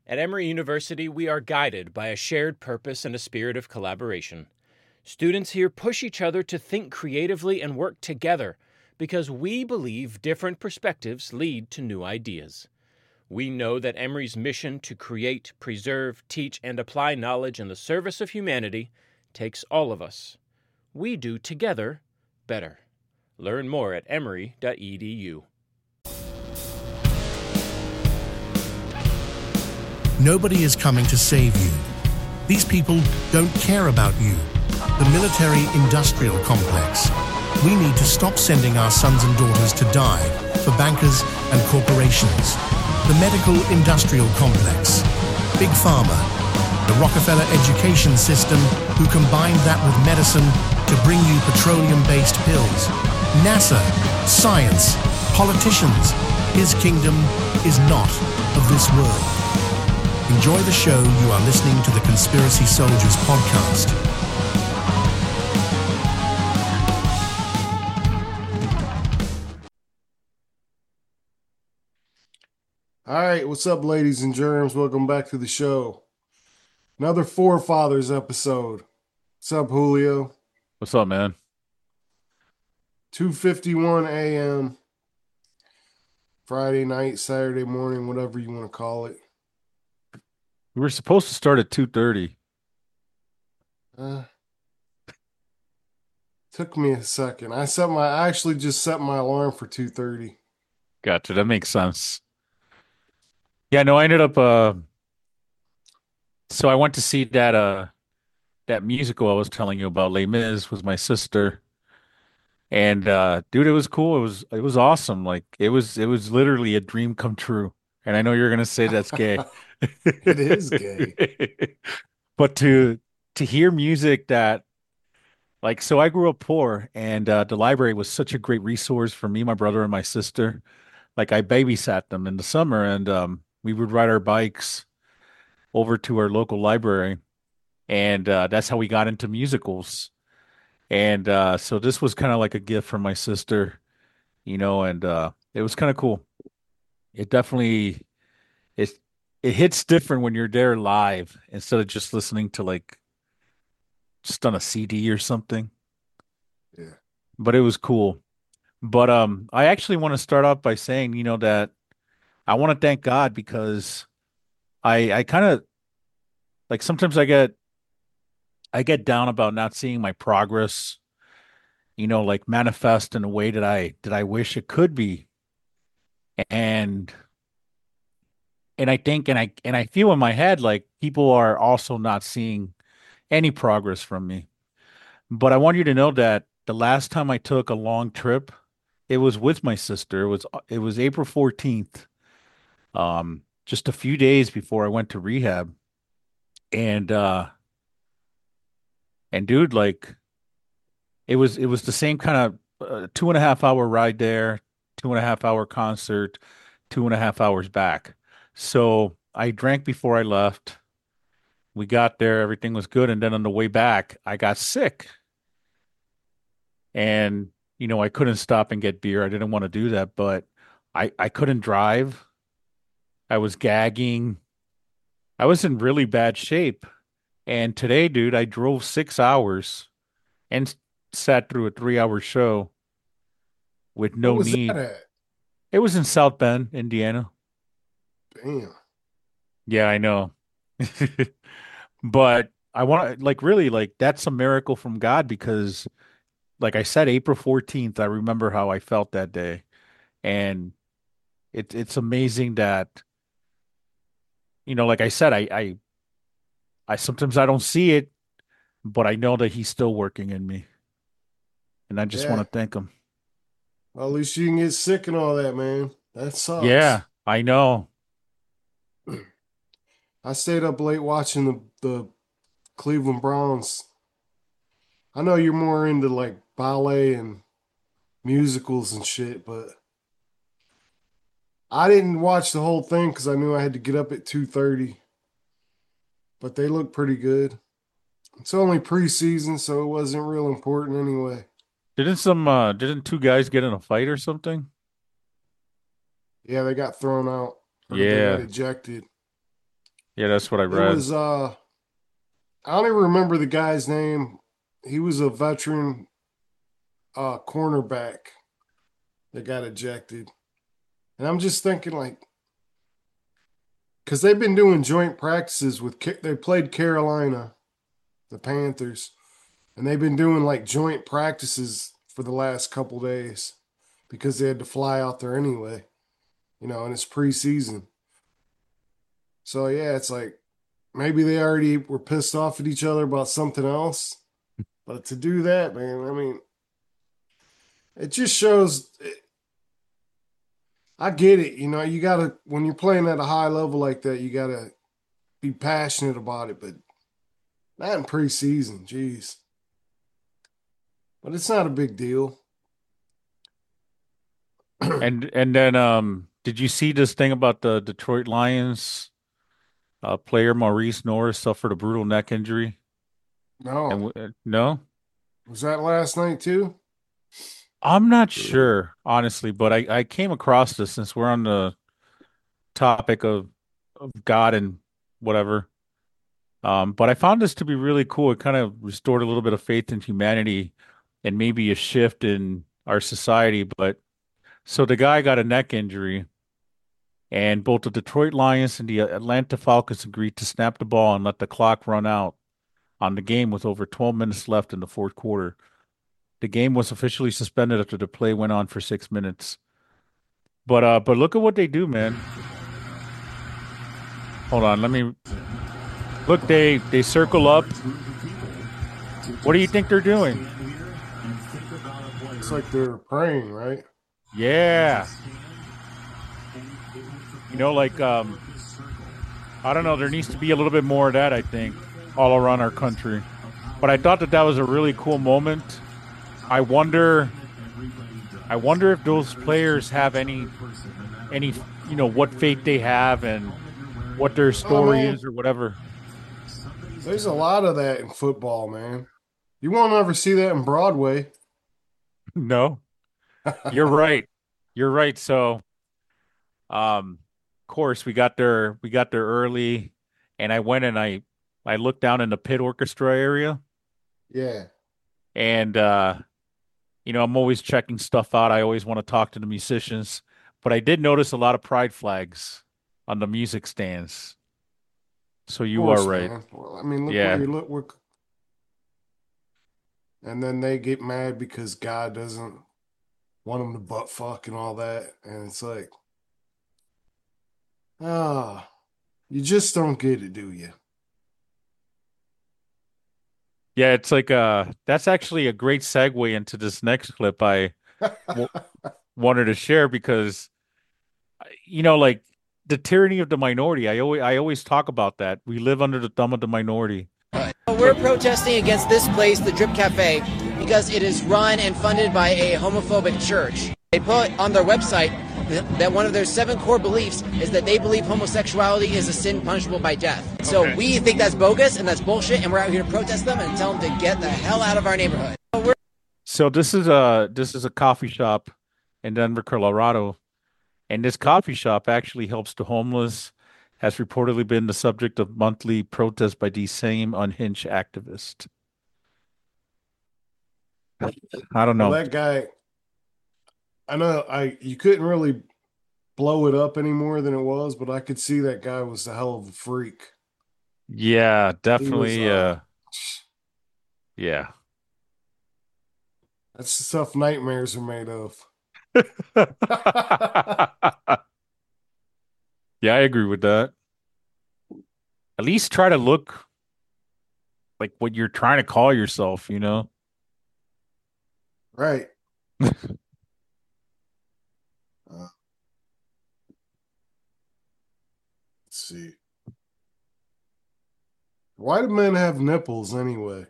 At Emory University, we are guided by a shared purpose and a spirit of collaboration. Students here push each other to think creatively and work together because we believe different perspectives lead to new ideas. We know that Emory's mission to create, preserve, teach, and apply knowledge in the service of humanity takes all of us. We do together better. Learn more at emory.edu. Nobody is coming to save you. These people don't care about you. The military-industrial complex. We need to stop sending our sons and daughters to die for bankers and corporations. The medical-industrial complex. Big Pharma. The Rockefeller education system who combined that with medicine to bring you petroleum-based pills. NASA. Science. Politicians. His kingdom is not of this world. Enjoy the show. You are listening to the Conspiracy Soldiers podcast. All right, what's up, ladies and germs? Welcome back to the show. Another Forefathers episode. What's up, Julio? What's up, man? 2:51 a.m. Friday night, Saturday morning, whatever you want to call it. We were supposed to start at 2:30. Took me a second. I actually just set my alarm for 2:30. Gotcha. That makes sense. Yeah, no, I ended up so I went to see that musical I was telling you about, Les Mis, with my sister. And dude, it was cool. It was awesome. Like it was literally a dream come true. And I know you're gonna say that's gay. It is gay. But to hear music that, like, so I grew up poor, and the library was such a great resource for me, my brother, and my sister. Like I babysat them in the summer, and we would ride our bikes over to our local library, and that's how we got into musicals. And so this was kind of like a gift from my sister, and it was kind of cool. It definitely it hits different when you're there live instead of just listening to like just on a CD or something. Yeah. But it was cool. But I actually want to start off by saying, that I want to thank God because I kind of like sometimes I get down about not seeing my progress, like manifest in a way that I wish it could be. And I think and I feel in my head like people are also not seeing any progress from me. But I want you to know that the last time I took a long trip, it was with my sister. It was April 14th, just a few days before I went to rehab. And dude, like it was the same kind of 2.5 hour ride there, 2.5 hour concert, 2.5 hours back. So I drank before I left. We got there, everything was good, and then on the way back, I got sick. And I couldn't stop and get beer. I didn't want to do that, but I couldn't drive. I was gagging. I was in really bad shape. And today, dude, I drove 6 hours and sat through a 3 hour show with What no was that need. at? It was in South Bend, Indiana. Damn. Yeah, I know. But I want to, like, really, like, that's a miracle from God because, like I said, April 14th, I remember how I felt that day. And it's amazing that, like I said, I sometimes I don't see it, but I know that he's still working in me. And I just want Yeah. to thank him. Well, at least you can get sick and all that, man. That sucks. Yeah, I know. I stayed up late watching the Cleveland Browns. I know you're more into like ballet and musicals and shit, but I didn't watch the whole thing because I knew I had to get up at 2:30. But they look pretty good. It's only preseason, so it wasn't real important anyway. Didn't two guys get in a fight or something? Yeah, they got thrown out or they got Yeah. ejected. Yeah, that's what I It read. was I don't even remember the guy's name. He was a veteran cornerback that got ejected. And I'm just thinking like because they've been doing joint practices with they played Carolina, the Panthers, and they've been doing like joint practices for the last couple days because they had to fly out there anyway, and it's preseason. So yeah, it's like maybe they already were pissed off at each other about something else. But to do that, man, I mean, it just shows. I get it. You got to, when you're playing at a high level like that, you got to be passionate about it, but not in preseason. Jeez. But it's not a big deal. And then did you see this thing about the Detroit Lions player Maurice Norris suffered a brutal neck injury? And No. no, Was that last night too? I'm not sure, honestly, but I came across this since we're on the topic of God and whatever. But I found this to be really cool. It kind of restored a little bit of faith in humanity and maybe a shift in our society. But so the guy got a neck injury, and both the Detroit Lions and the Atlanta Falcons agreed to snap the ball and let the clock run out on the game with over 12 minutes left in the fourth quarter. The game was officially suspended after the play went on for 6 minutes. But look at what they do, man. Hold on, let me look. They circle up. What do you think they're doing? It's like they're praying, right? Yeah. Like I don't know, there needs to be a little bit more of that, I think, all around our country. But I thought that that was a really cool moment. I wonder I wonder if those players have any what faith they have and what their Oh story man, is or whatever. there's a lot of that in football, man. You won't ever see that in Broadway. No. You're right. You're right. So, of course we got there early, and I went and I looked down in the pit orchestra area, Yeah. and I'm always checking stuff out. I always want to talk to the musicians, but I did notice a lot of pride flags on the music stands. So Of you are course, right. man. Well, I mean, look where Yeah. you look. And then they get mad because God doesn't want them to butt fuck and all that. And it's like, ah, you just don't get it, do you? Yeah, it's like that's actually a great segue into this next clip I w wanted to share because like the tyranny of the minority. I always talk about that. We live under the thumb of the minority. We're protesting against this place, the Drip Cafe, because it is run and funded by a homophobic church. They put on their website that one of their 7 core beliefs is that they believe homosexuality is a sin punishable by death. So we think that's bogus and that's bullshit, and we're out here to protest them and tell them to get the hell out of our neighborhood. So this is a coffee shop in Denver, Colorado, and this coffee shop actually helps the homeless. Has reportedly been the subject of monthly protests by these same unhinged activists. I don't Well, know. that guy, I know you couldn't really blow it up any more than it was, but I could see that guy was a hell of a freak. Yeah, He was definitely. Yeah. that's the stuff nightmares are made of. Yeah, I agree with that. At least try to look like what you're trying to call yourself. Right. Uh, let's see. Why do men have nipples anyway?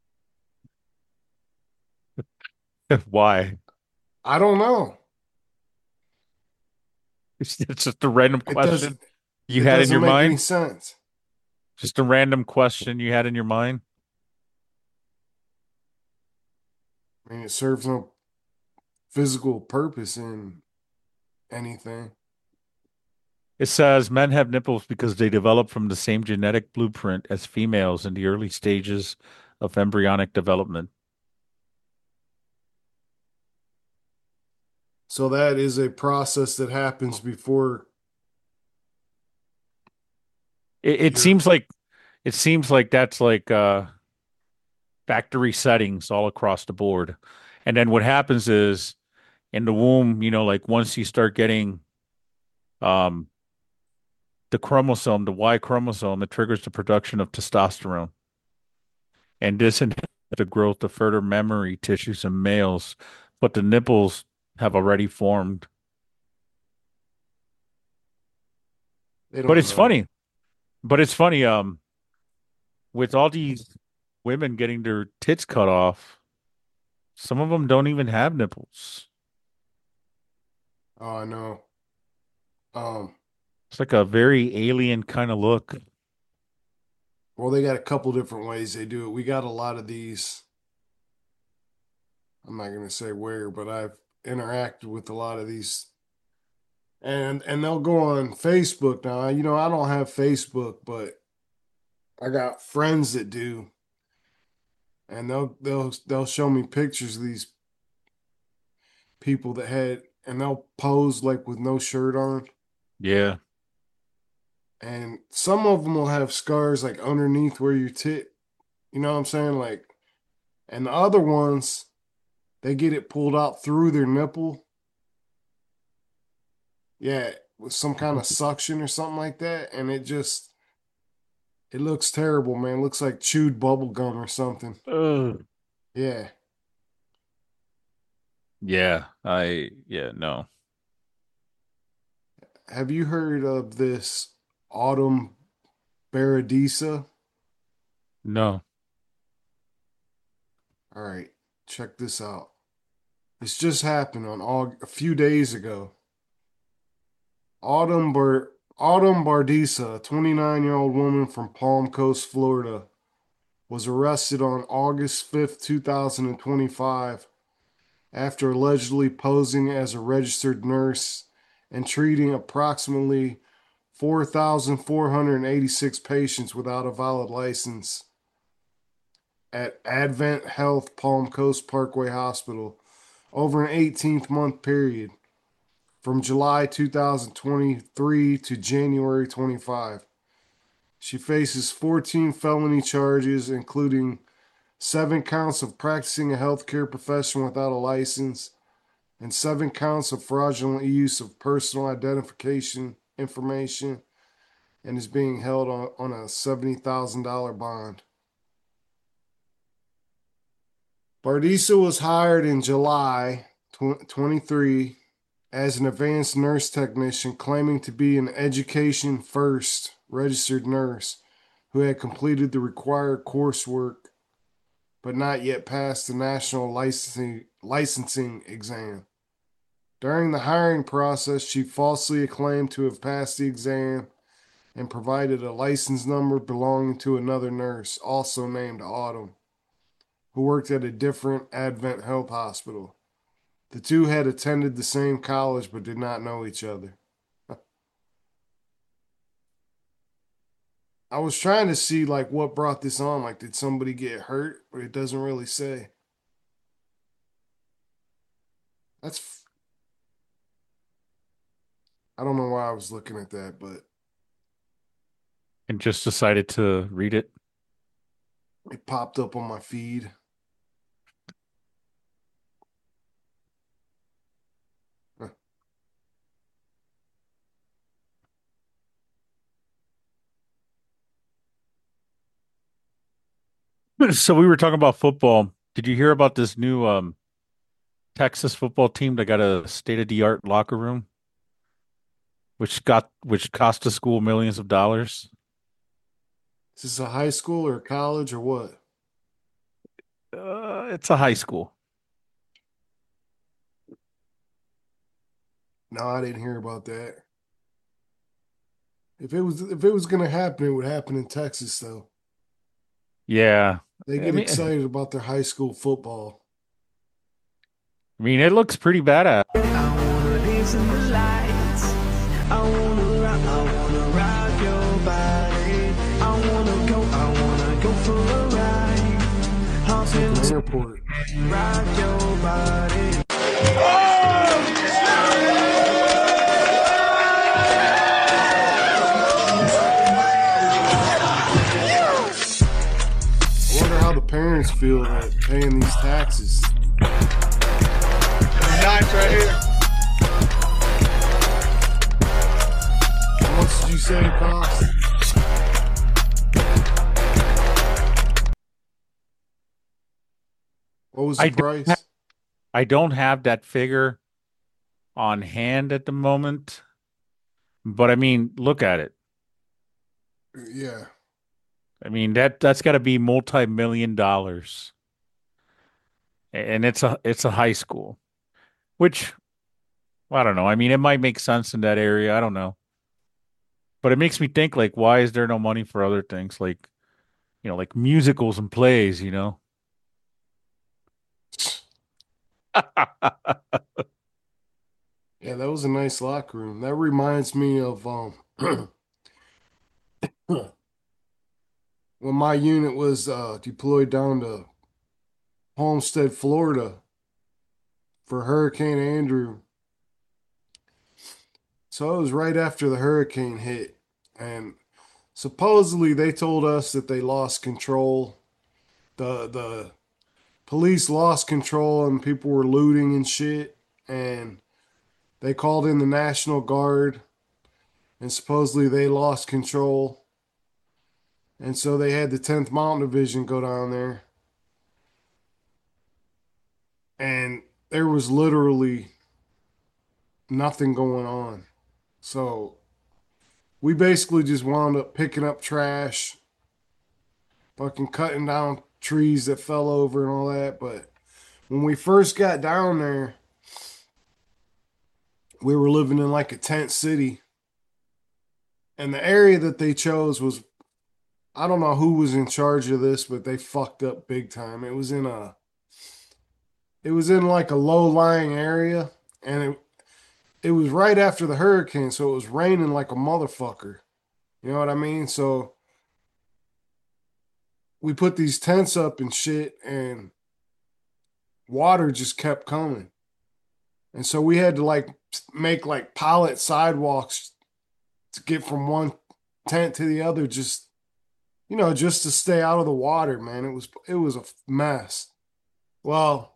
Why? I don't know. It's just a random It question doesn't you it had in your doesn't make any mind. sense. Just a random question you had in your mind. I mean, it serves no physical purpose in anything. It says men have nipples because they develop from the same genetic blueprint as females in the early stages of embryonic development. So that is a process that happens before It you're. seems like that's like factory settings all across the board. And then what happens is in the womb, like once you start getting um the chromosome, the Y chromosome, it triggers the production of testosterone. And this inhibits the growth of further memory tissues in males, but the nipples have already formed. They But don't it's know. funny. But it's funny, with all these women getting their tits cut off, some of them don't even have nipples. Oh, I know. Um, It's like a very alien kind of look. well, they got a couple different ways they do it. We got a lot of these. I'm not gonna say where, but I've interacted with a lot of these, and they'll go on Facebook now. I don't have Facebook, but I got friends that do, and they'll show me pictures of these people that had, and they'll pose like with no shirt on, Yeah. and some of them will have scars like underneath where your tit. You know what I'm saying? Like, and the other ones, they get it pulled out through their nipple. Yeah, with some kind of suction or something like that, and it looks terrible, man. It looks like chewed bubble gum or something. Ugh. Yeah. Yeah, no. Have you heard of this autumn Paradisa? No. All right, check this out. This just happened on a few days ago. Autumn Bardisa, a 29-year-old woman from Palm Coast, Florida, was arrested on August 5th, 2025, after allegedly posing as a registered nurse and treating approximately 4,486 patients without a valid license at Advent Health Palm Coast Parkway Hospital over an 18-month period from July 2023 to January 25. She faces 14 felony charges, including 7 counts of practicing a healthcare profession without a license and 7 counts of fraudulent use of personal identification information, and is being held on a $70,000 bond. Bardisa was hired in July 23 as an advanced nurse technician, claiming to be an Education First registered nurse who had completed the required coursework but not yet passed the national licensing exam. During the hiring process, she falsely claimed to have passed the exam and provided a license number belonging to another nurse, also named Autumn, who worked at a different Advent Health hospital. The two had attended the same college but did not know each other. I was trying to see like what brought this on. Like, did somebody get hurt? But it doesn't really say. That's I don't know why I was looking at that, but And just decided to read it. it popped up on my feed. So we were talking about football. Did you hear about this new Texas football team that got a state-of-the-art locker room, which cost the school millions of dollars? Is this a high school or college or what? It's a high school. No, I didn't hear about that. If it was gonna happen, it would happen in Texas though. Yeah. They I get mean, excited about their high school football. I mean, it looks pretty badass. I wanna dance in the lights. I wanna rock Fucking airport. I wonder how the parents feel that paying these taxes. Knives right here. How much did you say it cost? What was the I don't price? I don't have that figure on hand at the moment, but I mean, look at it. Yeah. I mean, that's got to be multi-million dollars. And it's a high school, which I don't know. I mean, it might make sense in that area. I don't know. But it makes me think like why is there no money for other things like, like musicals and plays, you know? Yeah, that was a nice locker room. That reminds me of when my unit was deployed down to Homestead, Florida for Hurricane Andrew. So it was right after the hurricane hit, and supposedly they told us that they lost control. The police lost control and people were looting and shit, and they called in the National Guard, and supposedly they lost control. And so they had the 10th Mountain Division go down there. And there was literally nothing going on. So we basically just wound up picking up trash, fucking cutting down trees that fell over and all that. But when we first got down there, we were living in like a tent city. And the area that they chose was, I don't know who was in charge of this, but they fucked up big time. It was in like a low-lying area, and it was right after the hurricane, so it was raining like a motherfucker. You know what I mean? So we put these tents up and shit, and water just kept coming. And so we had to like make like pilot sidewalks to get from one tent to the other, just just to stay out of the water, man. It was a mess. Well,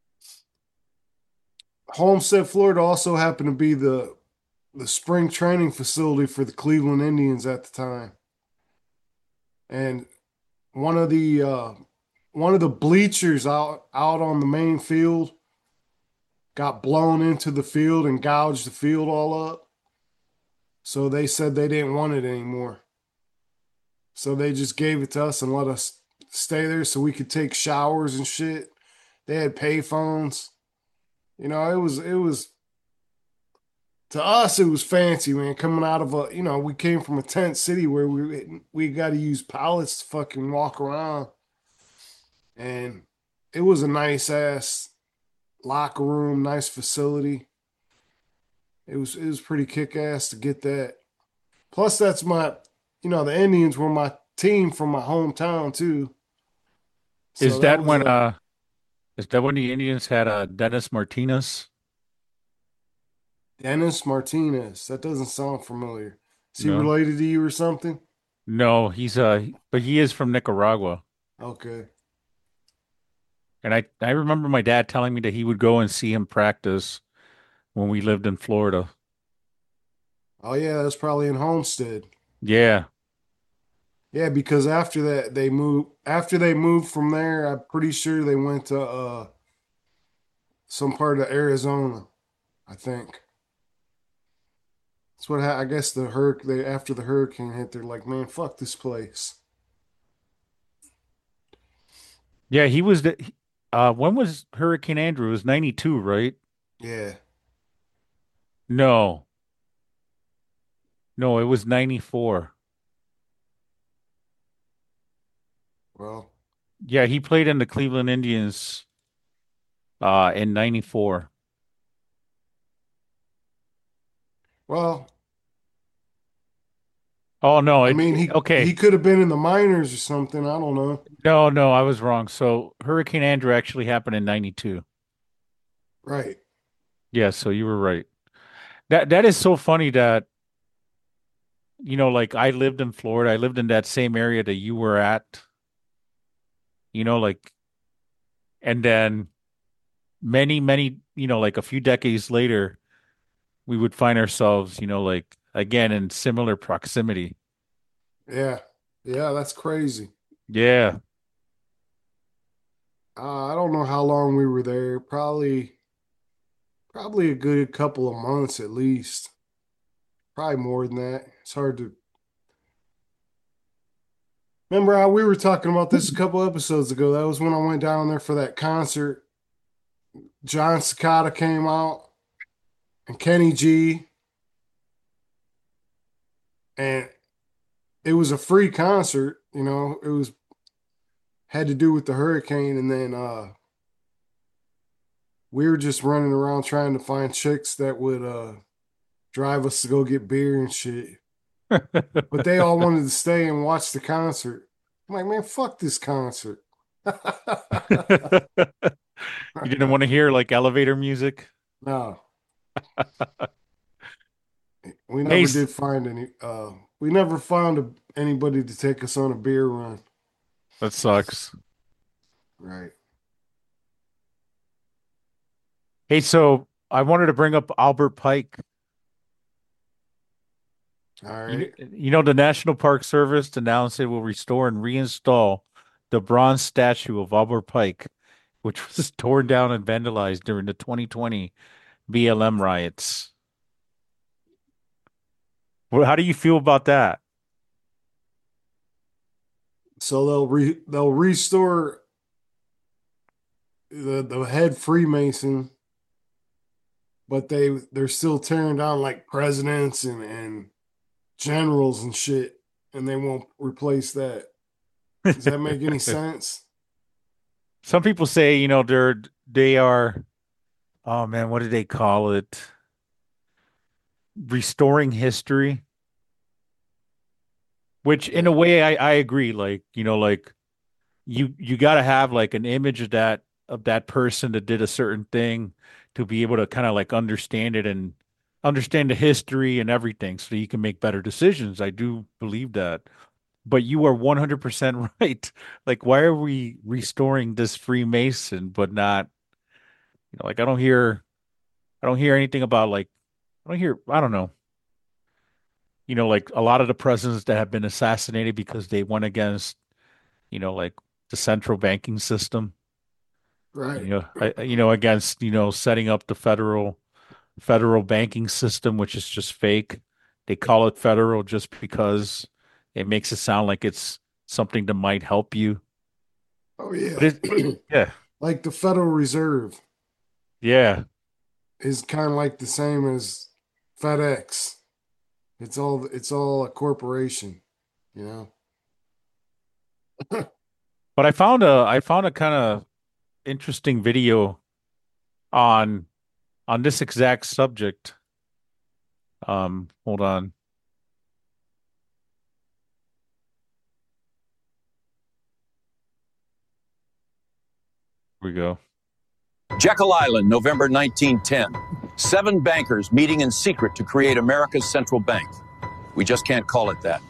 Homestead, Florida also happened to be the spring training facility for the Cleveland Indians at the time. And one of the bleachers out on the main field got blown into the field and gouged the field all up. So they said they didn't want it anymore. So they just gave it to us and let us stay there so we could take showers and shit. They had pay phones. It was to us it was fancy, man, coming out of we came from a tent city where we got to use pallets to fucking walk around. And it was a nice ass locker room, nice facility. It was pretty kick ass to get that. Plus that's the Indians were my team from my hometown too. So Is that when the Indians had Dennis Martinez? Dennis Martinez? That doesn't sound familiar. Is he No. related to you or something? No, but he is from Nicaragua. Okay. And I remember my dad telling me that he would go and see him practice when we lived in Florida. Oh yeah, that's probably in Homestead. Yeah. Yeah, because after that they moved. After they moved from there, I'm pretty sure they went to some part of Arizona. I think that's what I guess after the hurricane hit, they're like, man, fuck this place. Yeah, he was when was Hurricane Andrew? It was 92, right? Yeah. No. No, it was 94. Well, Yeah, he played in the Cleveland Indians in 94. well, Oh no, I mean, he could have been in the minors or something. I don't know. No, I was wrong. So Hurricane Andrew actually happened in 92. Right. Yeah, so you were right. That is so funny that, like I lived in Florida. I lived in that same area that you were at, like, and then many, like a few decades later, we would find ourselves, like again in similar proximity. Yeah. Yeah, that's crazy. Yeah. I don't know how long we were there. Probably a good couple of months at least. Probably more than that. It's hard to remember how we were talking about this a couple episodes ago. That was when I went down there for that concert. John Cicada came out and Kenny G. And it was a free concert, it was had to do with the hurricane, and then we were just running around trying to find chicks that would drive us to go get beer and shit. But they all wanted to stay and watch the concert. I'm like, man, fuck this concert. You didn't want to hear like elevator music? No. We never did find any. We never found anybody to take us on a beer run. That sucks. Right. Hey, so I wanted to bring up Albert Pike. All right. The National Park Service announced it will restore and reinstall the bronze statue of Albert Pike, which was torn down and vandalized during the 2020 BLM riots. Well, how do you feel about that? So they'll restore the head Freemason, but they're still tearing down like presidents and generals and shit, and they won't replace that. Does that make any sense? Some people say, they are, oh man, what do they call it? Restoring history. Which in a way I agree. Like, like you gotta have like an image of that person that did a certain thing to be able to kind of like understand it and understand the history and everything so you can make better decisions. I do believe that. But you are 100% right. Like, why are we restoring this Freemason, but not, like I don't hear anything about like, I don't know. Like a lot of the presidents that have been assassinated because they went against, like the central banking system. Right. Against, setting up the federal banking system, which is just fake. They call it federal just because it makes it sound like it's something that might help you. Oh yeah. Yeah. Like the Federal Reserve. Yeah. Is kind of like the same as FedEx. It's all a corporation, But I found a kind of interesting video on this exact subject. Hold on. Here we go. Jekyll Island, November 1910. 7 bankers meeting in secret to create America's central bank. We just can't call it that.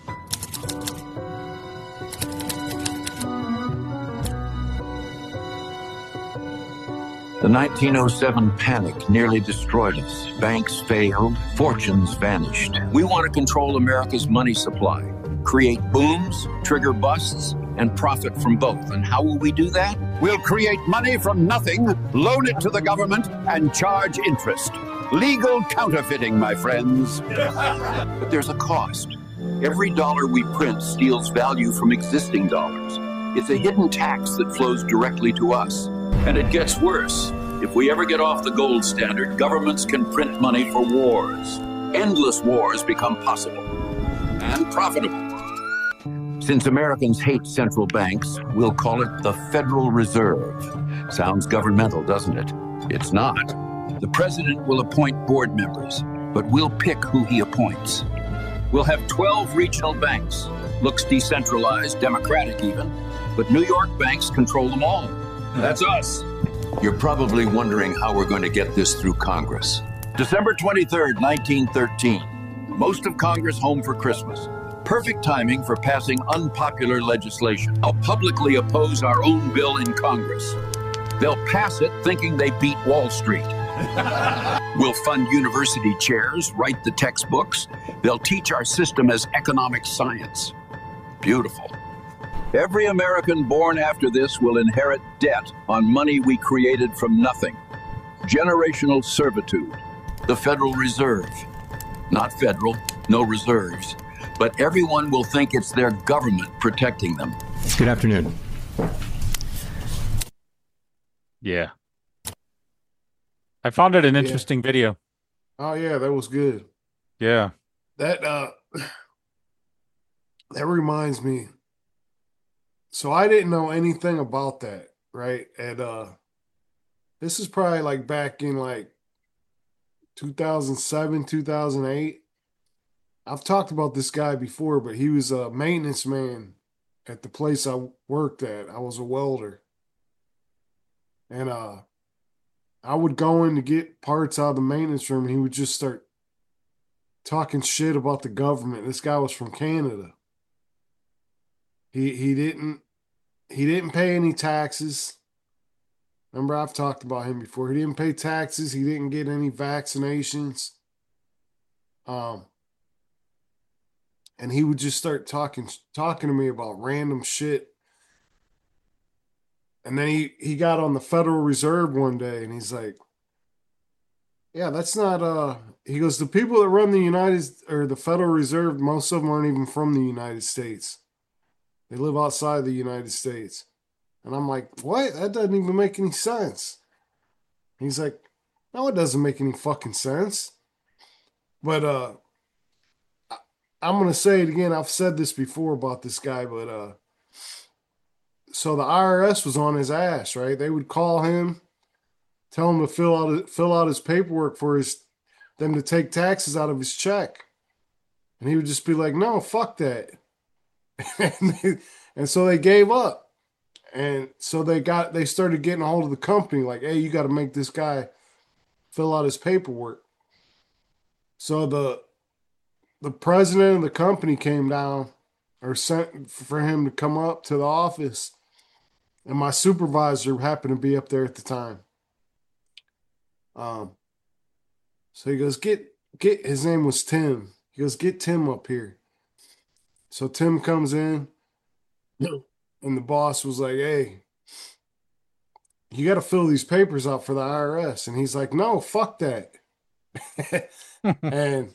The 1907 panic nearly destroyed us. Banks failed, fortunes vanished. We want to control America's money supply, create booms, trigger busts, and profit from both. And how will we do that? We'll create money from nothing, loan it to the government, and charge interest. Legal counterfeiting, my friends. But there's a cost. Every dollar we print steals value from existing dollars. It's a hidden tax that flows directly to us. And it gets worse. If we ever get off the gold standard, governments can print money for wars. Endless wars become possible and profitable. Since Americans hate central banks, we'll call it the Federal Reserve. Sounds governmental, doesn't it? It's not. The president will appoint board members, but we'll pick who he appoints. We'll have 12 regional banks. Looks decentralized, democratic even. But New York banks control them all. That's us. You're probably wondering how we're going to get this through Congress. December 23rd, 1913. Most of Congress home for Christmas. Perfect timing for passing unpopular legislation. I'll publicly oppose our own bill in Congress. They'll pass it thinking they beat Wall Street. We'll fund university chairs, write the textbooks. They'll teach our system as economic science. Beautiful. Every American born after this will inherit debt on money we created from nothing. Generational servitude. The Federal Reserve. Not federal, no reserves. But everyone will think it's their government protecting them. Good afternoon. Yeah. I found it an interesting video. Oh yeah, that was good. Yeah. That reminds me. So I didn't know anything about that, right? And this is probably like back in like 2007, 2008. I've talked about this guy before, but he was a maintenance man at the place I worked at. I was a welder. And I would go in to get parts out of the maintenance room, and he would just start talking shit about the government. This guy was from Canada. He didn't pay any taxes. Remember, I've talked about him before. He didn't pay taxes. He didn't get any vaccinations. And he would just start talking to me about random shit. And then he got on the Federal Reserve one day, and he's like, yeah, that's not he goes, the people that run the Federal Reserve, most of them aren't even from the United States. They live outside the United States. And I'm like, what? That doesn't even make any sense. He's like, no, it doesn't make any fucking sense. But I'm going to say it again. I've said this before about this guy, but so the IRS was on his ass, right? They would call him, tell him to fill out his paperwork for them to take taxes out of his check. And he would just be like, no, fuck that. And so they gave up. And so they started getting a hold of the company, like, hey, you got to make this guy fill out his paperwork. So the president of the company came down, or sent for him to come up to the office. And my supervisor happened to be up there at the time. So he goes, get his name was Tim. He goes, get Tim up here. So Tim comes in, and the boss was like, hey, you got to fill these papers out for the IRS. And he's like, no, fuck that. And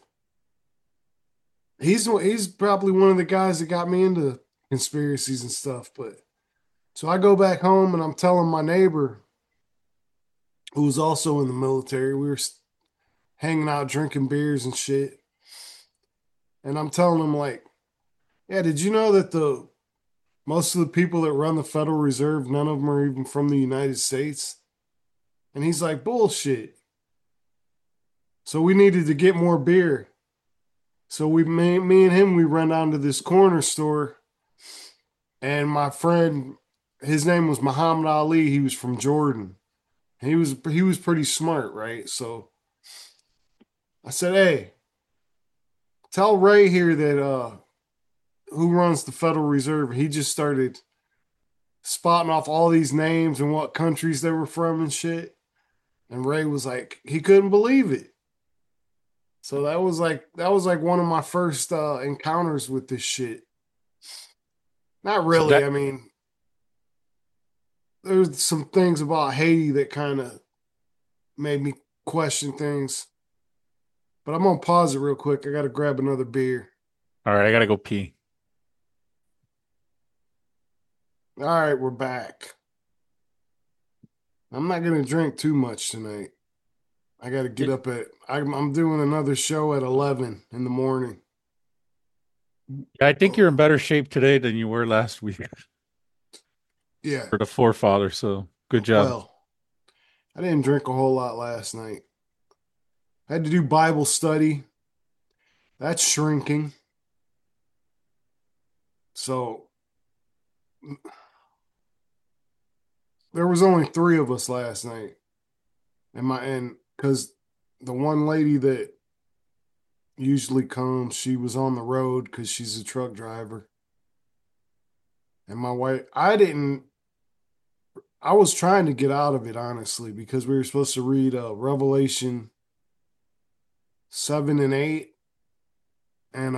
he's probably one of the guys that got me into conspiracies and stuff. But so I go back home, and I'm telling my neighbor, who was also in the military, we were hanging out, drinking beers and shit. And I'm telling him, like, yeah, did you know that most of the people that run the Federal Reserve, none of them are even from the United States? And he's like, bullshit. So we needed to get more beer. So me and him, we run down to this corner store, and my friend, his name was Muhammad Ali. He was from Jordan. He was pretty smart, right? So I said, hey, tell Ray here that who runs the Federal Reserve. He just started spotting off all these names and what countries they were from and shit. And Ray was like, he couldn't believe it. So that was like one of my first encounters with this shit. Not really. I mean, there's some things about Haiti that kind of made me question things. But I'm going to pause it real quick. I got to grab another beer. All right, I got to go pee. All right, we're back. I'm not going to drink too much tonight. I got to get up I'm doing another show at 11 in the morning. I think you're in better shape today than you were last week. Yeah. For the forefather, so good job. Well, I didn't drink a whole lot last night. I had to do Bible study. That's shrinking. So there was only 3 of us last night. And because the one lady that usually comes, she was on the road because she's a truck driver. And my wife, I was trying to get out of it, honestly, because we were supposed to read Revelation 7 and 8. And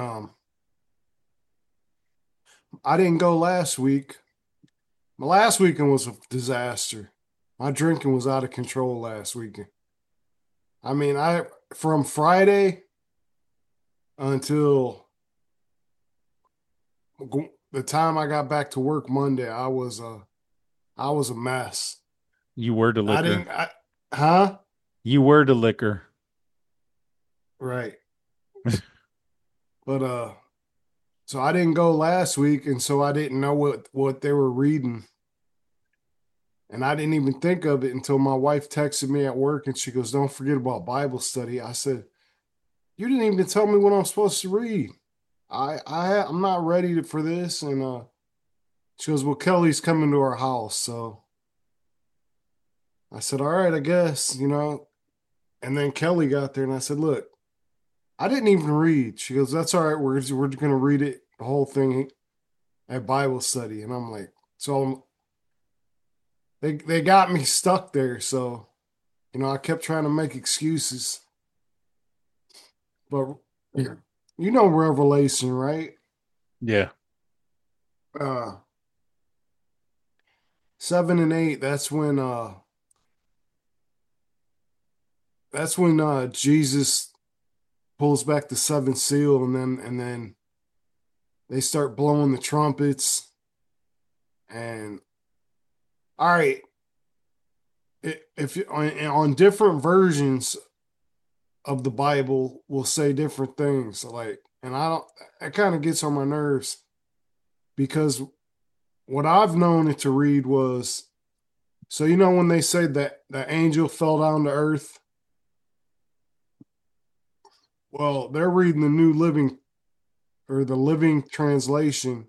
I didn't go last week. My last weekend was a disaster. My drinking was out of control last weekend. I mean, from Friday until the time I got back to work Monday, I was a mess. You were the liquor. You were the liquor. Right. But so I didn't go last week, and so I didn't know what they were reading. And I didn't even think of it until my wife texted me at work, and she goes, "Don't forget about Bible study." I said, "You didn't even tell me what I'm supposed to read. I'm not ready for this." And she goes, "Well, Kelly's coming to our house." So I said, "All right, I guess, you know." And then Kelly got there, and I said, "Look, I didn't even read." She goes, "That's all right. We're going to read it, the whole thing at Bible study." And I'm like, they got me stuck there. So, you know, I kept trying to make excuses. But you know Revelation, right? Yeah. 7 and 8, that's when Jesus pulls back the 7th seal, and then they start blowing the trumpets. And all right, if you, on different versions of the Bible will say different things, like, and it kind of gets on my nerves, because what I've known it to read was, so you know when they say that the angel fell down to earth. Well, they're reading the New Living, or the Living Translation,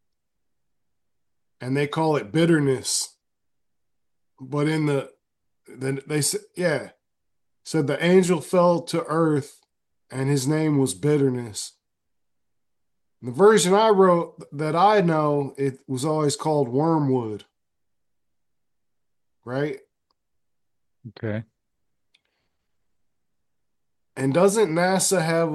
and they call it bitterness. But in they said, yeah, said the angel fell to earth, and his name was bitterness. The version I wrote that I know, it was always called wormwood. Right? Okay. And doesn't NASA have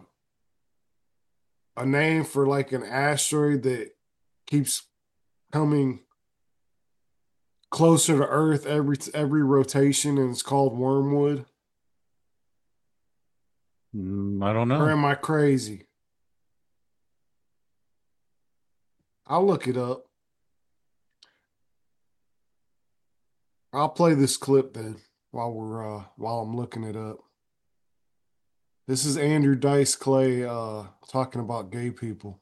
a name for like an asteroid that keeps coming closer to Earth every rotation, and it's called wormwood? I don't know. Or am I crazy? I'll look it up. I'll play this clip then while I'm looking it up. This is Andrew Dice Clay talking about gay people.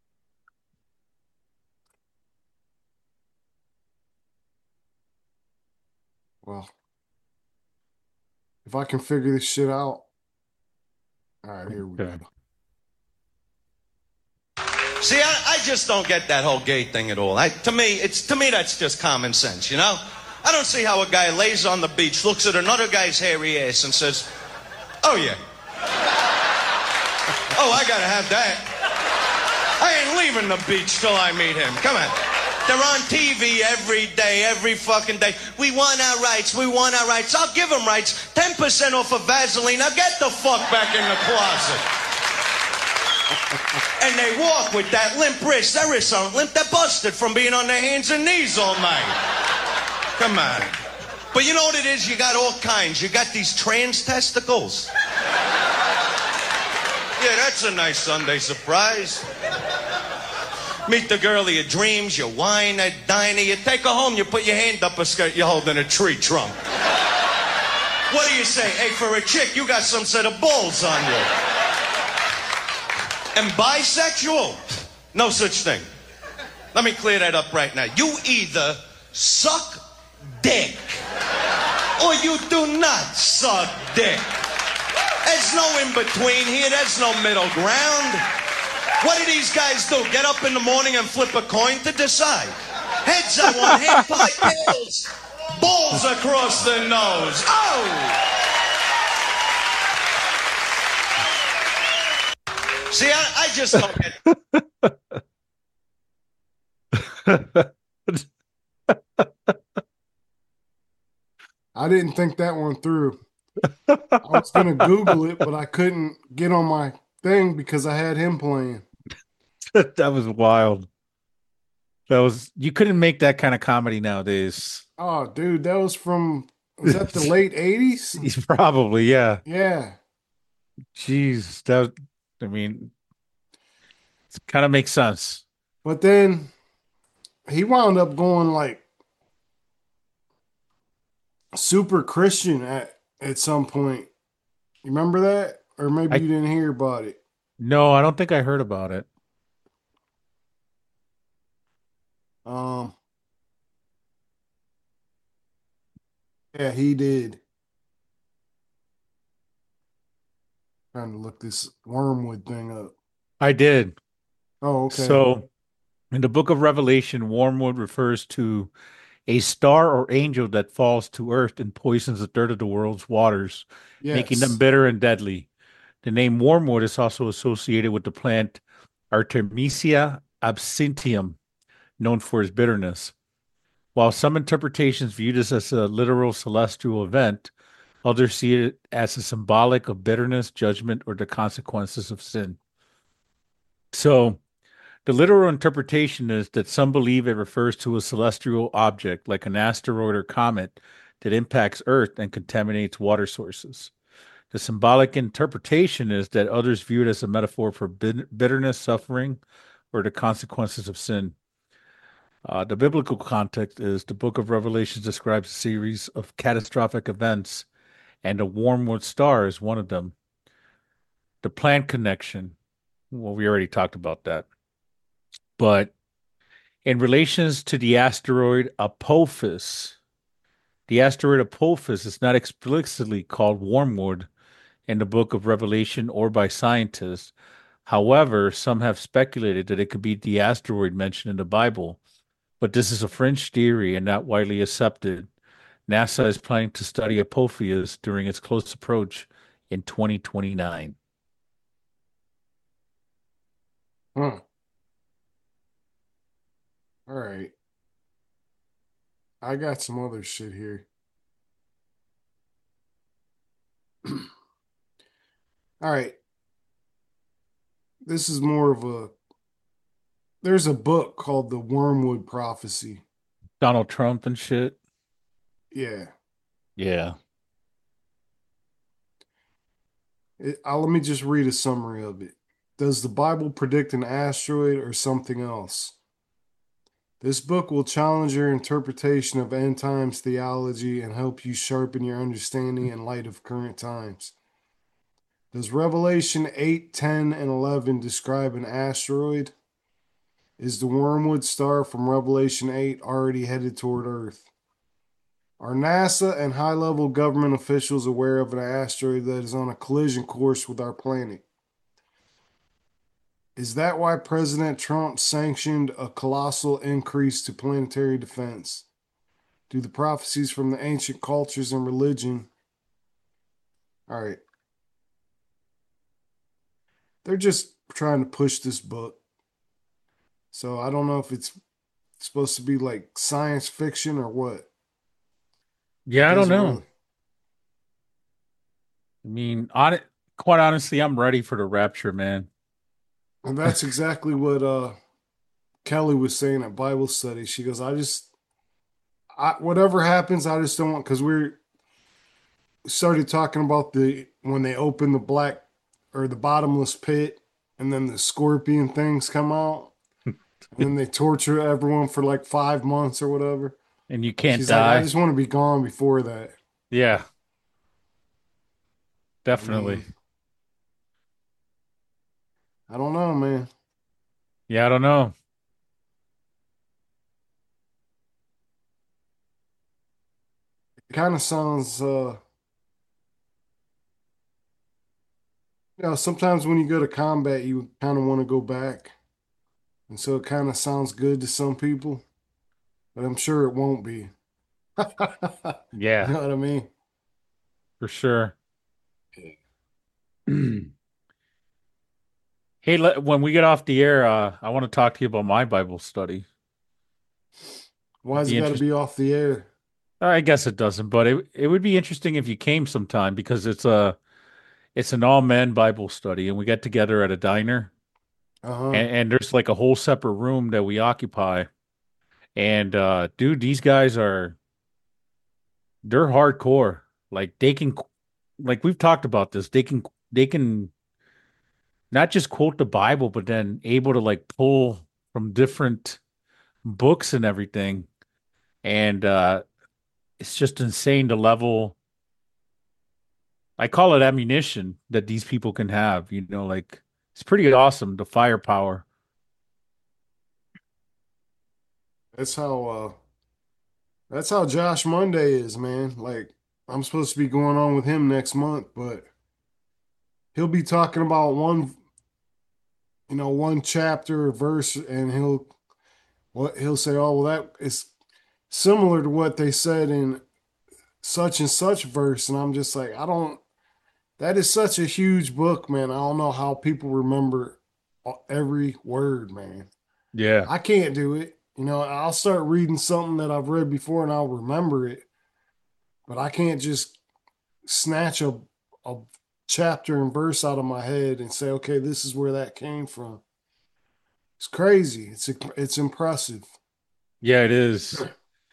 Well, if I can figure this shit out. All right, here we go. See, I just don't get that whole gay thing at all. To me, that's just common sense, you know? I don't see how a guy lays on the beach, looks at another guy's hairy ass and says, "Oh, yeah. Oh, I gotta have that. I ain't leaving the beach till I meet him." Come on. They're on TV every day, every fucking day. We want our rights. We want our rights. I'll give them rights. 10% off of Vaseline. Now get the fuck back in the closet. And they walk with that limp wrist. Their wrists aren't limp. They're busted from being on their hands and knees all night. Come on. But you know what it is? You got all kinds. You got these trans testicles. Yeah, that's a nice Sunday surprise. Meet the girl of your dreams, you wine at diner, you take her home, you put your hand up her skirt, you're holding a tree trunk. What do you say? Hey, for a chick, you got some set of balls on you. And bisexual? No such thing. Let me clear that up right now. You either suck dick or you do not suck dick. There's no in between here. There's no middle ground. What do these guys do? Get up in the morning and flip a coin to decide. Heads I want hit by tails. Balls across the nose. Oh! See, I just don't get I didn't think that one through. I was going to Google it, but I couldn't get on my thing because I had him playing. That was wild. You couldn't make that kind of comedy nowadays. Oh, dude, that was was that the late 80s? Probably, yeah. Yeah. Jeez, I mean, it kind of makes sense. But then he wound up going like super Christian at some point. You remember that? Or maybe you didn't hear about it. No, I don't think I heard about it. Yeah, he did. Trying to look this wormwood thing up. I did. Oh, okay. So, in the book of Revelation, wormwood refers to a star or angel that falls to earth and poisons the dirt of the world's waters, making them bitter and deadly. The name wormwood is also associated with the plant Artemisia absinthium, known for its bitterness. While some interpretations view this as a literal celestial event, others see it as a symbolic of bitterness, judgment, or the consequences of sin. So, the literal interpretation is that some believe it refers to a celestial object like an asteroid or comet that impacts Earth and contaminates water sources. The symbolic interpretation is that others view it as a metaphor for bitterness, suffering, or the consequences of sin. The biblical context is the book of Revelation describes a series of catastrophic events, and the wormwood star is one of them. The plant connection, well, we already talked about that. But in relations to the asteroid Apophis, the asteroid Apophis is not explicitly called wormwood in the book of Revelation or by scientists. However, some have speculated that it could be the asteroid mentioned in the Bible, but this is a fringe theory and not widely accepted. NASA is planning to study Apophis during its close approach in 2029. All right. I got some other shit here. All right. This is more of there's a book called The Wormwood Prophecy. Donald Trump and shit. Yeah. Yeah. Let me just read a summary of it. Does the Bible predict an asteroid or something else? This book will challenge your interpretation of end times theology and help you sharpen your understanding in light of current times. Does Revelation 8, 10, and 11 describe an asteroid? Is the wormwood star from Revelation 8 already headed toward Earth? Are NASA and high-level government officials aware of an asteroid that is on a collision course with our planet? Is that why President Trump sanctioned a colossal increase to planetary defense? Do the prophecies from the ancient cultures and religion... All right. They're just trying to push this book. So I don't know if it's supposed to be like science fiction or what. Yeah, I don't know. I mean, quite honestly, I'm ready for the rapture, man. And that's exactly what Kelly was saying at Bible study. She goes, whatever happens, I just don't want, because we started talking about when they open the black or the bottomless pit and then the scorpion things come out and then they torture everyone for like 5 months or whatever. And you can't She's die. Like, I just want to be gone before that. Yeah. Definitely. I don't know, man. Yeah, I don't know. It kind of sounds Sometimes when you go to combat, you kind of want to go back. And so it kind of sounds good to some people, but I'm sure it won't be. You Yeah, know what I mean? for sure. Hey, when we get off the air, I want to talk to you about my Bible study. It'd Why's it be got to interesting. be off the air? I guess it doesn't, but it would be interesting if you came sometime because it's an all men Bible study, and we get together at a diner, Uh-huh. and there's like a whole separate room that we occupy. And dude, these guys they're hardcore. Like they can, like we've talked about this. They can not just quote the Bible, but then able to like pull from different books and everything. And it's just insane the level. I call it ammunition that these people can have. Like it's pretty awesome, the firepower. That's how that's how Josh Monday is, man. Like I'm supposed to be going on with him next month, but he'll be talking about one chapter or verse, and he'll say, "Oh, well, that is similar to what they said in such and such verse," and I'm just like, I don't. That is such a huge book, man. I don't know how people remember every word, man. Yeah. I can't do it. I'll start reading something that I've read before and I'll remember it, but I can't just snatch a chapter and verse out of my head and say, okay, this is where that came from. It's crazy. It's impressive. Yeah, it is.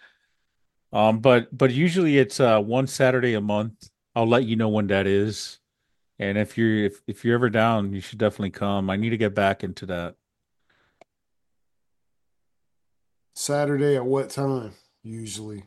But usually it's one Saturday a month. I'll let you know when that is. And if you're ever down, you should definitely come. I need to get back into that. Saturday at what time? Usually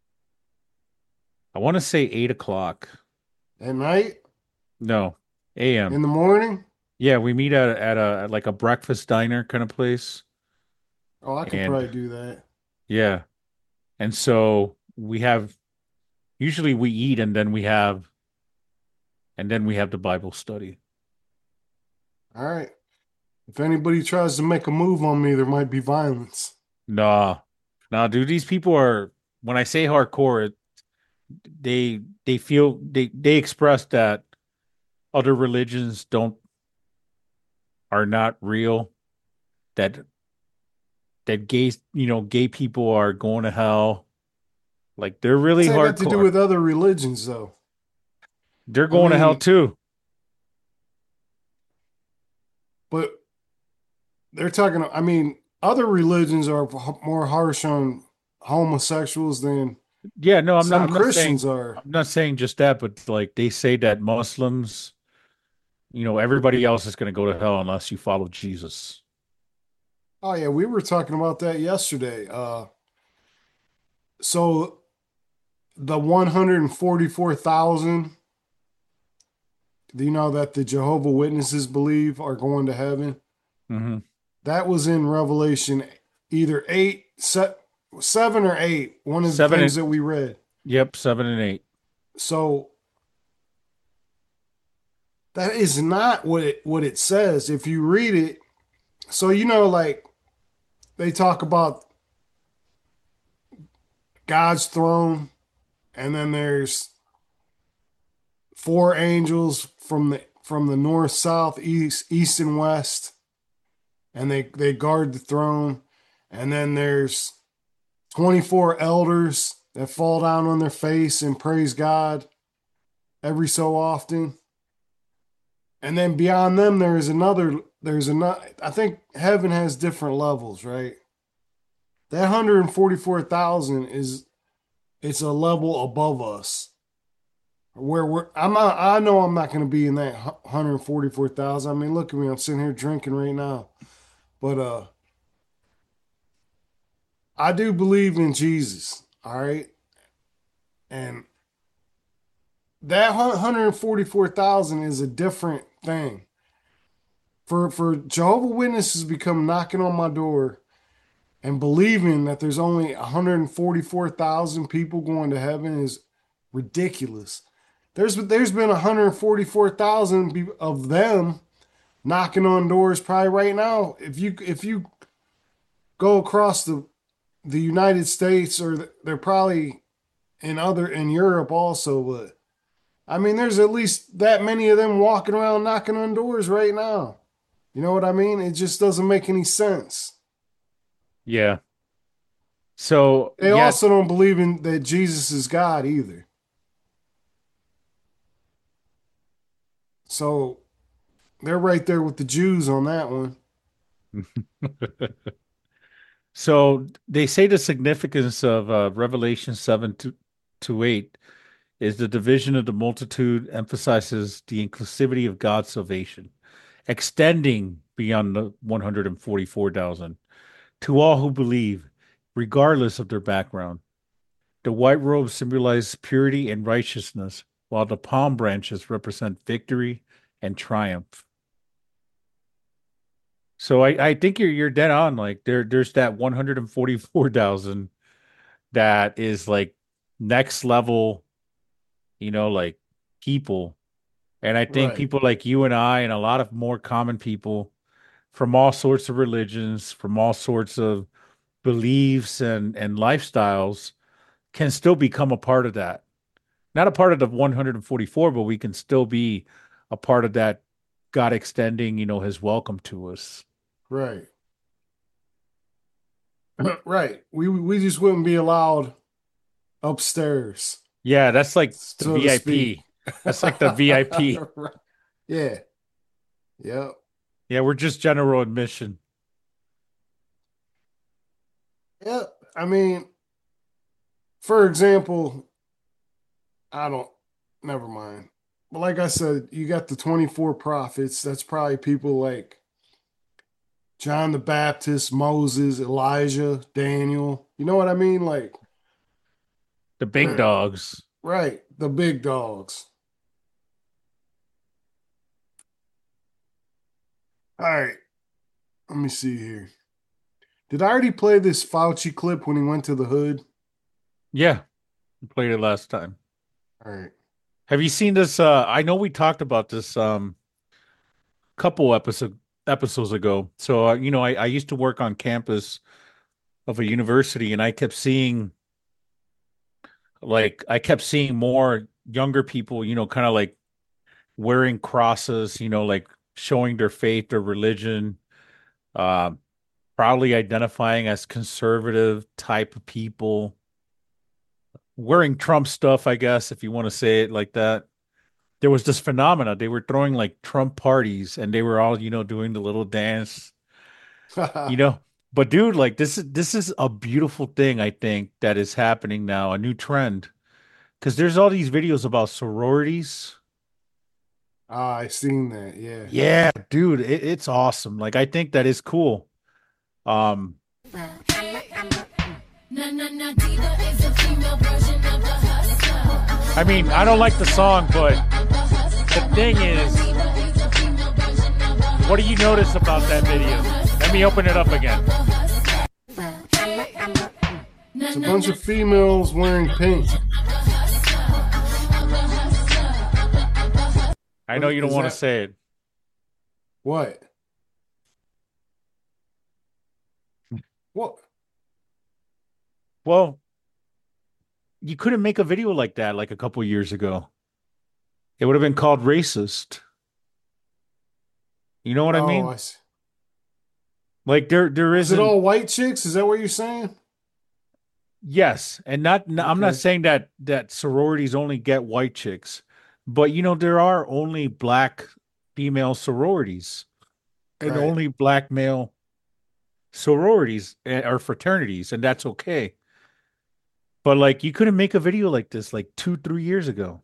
I want to say 8 o'clock. at night, No, in AM. the morning. Yeah, we meet at like a breakfast diner kind of place. Oh, I could And probably do that. yeah. And so usually we eat and then we have the Bible study. All right. If anybody tries to make a move on me, there might be violence. Nah. Nah, dude, these people are when I say hardcore, they express that other religions don't are not real, that gay people are going to hell. Like they're What's really that got to do hardcore. with other religions, though? They're I going to hell mean, too. but they're talking. I mean, other religions are more harsh on homosexuals than Yeah, no, some I'm not Christians saying are. just that, but like they say that Muslims, everybody else is going to go to hell unless you follow Jesus. Oh yeah, we were talking about that yesterday. So the 144,000, do you know that the Jehovah Witnesses believe are going to heaven? Hmm. That was in Revelation, either 7 or 8. One of the Seven things and that we read. Yep, 7 and 8. So that is not what it says. If you read it, so like they talk about God's throne, and then there's four angels from the north, south, east, and west, and they guard the throne. And then there's 24 elders that fall down on their face and praise God every so often. And then beyond them, there's another. I think heaven has different levels, right? That 144,000 it's a level above us. I know I'm not going to be in that 144,000. I mean, look at me. I'm sitting here drinking right now. But I do believe in Jesus, all right? And that 144,000 is a different thing. For Jehovah Witnesses to come knocking on my door and believing that there's only 144,000 people going to heaven is ridiculous. There's been 144,000 of them knocking on doors probably right now. If you go across the United States, or they're probably in Europe also, but I mean, there's at least that many of them walking around knocking on doors right now. You know what I mean? It just doesn't make any sense. Yeah. So They yeah, also don't believe in that Jesus is God either. So they're right there with the Jews on that one. so they say the significance of Revelation 7 to 8 is the division of the multitude emphasizes the inclusivity of God's salvation, extending beyond the 144,000 to all who believe, regardless of their background. The white robes symbolize purity and righteousness, while the palm branches represent victory and triumph. So I think you're dead on. Like there's that 144,000 that is like next level, like people. And I think Right. people like you and I and a lot of more common people from all sorts of religions, from all sorts of beliefs and lifestyles can still become a part of that. Not a part of the 144, but we can still be a part of that God extending, his welcome to us. Right. Right. We just wouldn't be allowed upstairs, Yeah, that's like the so to speak. VIP. That's like the VIP. Right. Yeah. Yep. Yeah, we're just general admission. Yep. I mean, for example, I don't, never mind. But like I said, you got the 24 prophets. That's probably people like John the Baptist, Moses, Elijah, Daniel. You know what I mean? Like, The big dogs. right, the big dogs. All right, let me see here. Did I already play this Fauci clip when he went to the hood? Yeah, we played it last time. All right. Have you seen this? I know we talked about this couple episodes ago. So I used to work on campus of a university, and I kept seeing more younger people, kind of like wearing crosses, like showing their faith, their religion, uh, proudly identifying as conservative type of people, wearing Trump stuff, I guess, if you want to say it like that. There was this phenomena. They were throwing like Trump parties and they were all, doing the little dance, you know. But dude, like this is a beautiful thing, I think, that is happening now, a new trend. Because there's all these videos about sororities. Ah, I seen that. Yeah. Yeah, dude, it's awesome. Like I think that is cool. Um, I mean, I don't like the song, but the thing is, what do you notice about that video? Let me open it up again. It's a bunch of females wearing pink. I know you don't Is want to that- say it. What? What? Well, you couldn't make a video like that like a couple years ago. It would have been called racist. You know what I mean? I see. Like there Is it isn't. all white chicks? Is that what you're saying? Yes, and I'm not Okay. saying that sororities only get white chicks, but there are only black female sororities and Right. only black male sororities or fraternities, and that's okay. But like you couldn't make a video like this like 2-3 years ago.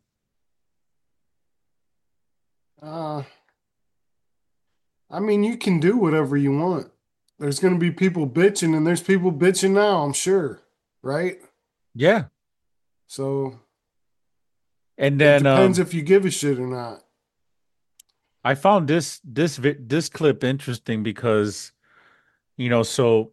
I mean, you can do whatever you want. There's going to be people bitching, and there's people bitching now, I'm sure. Right? Yeah. So And it then depends if you give a shit or not. I found this clip interesting because so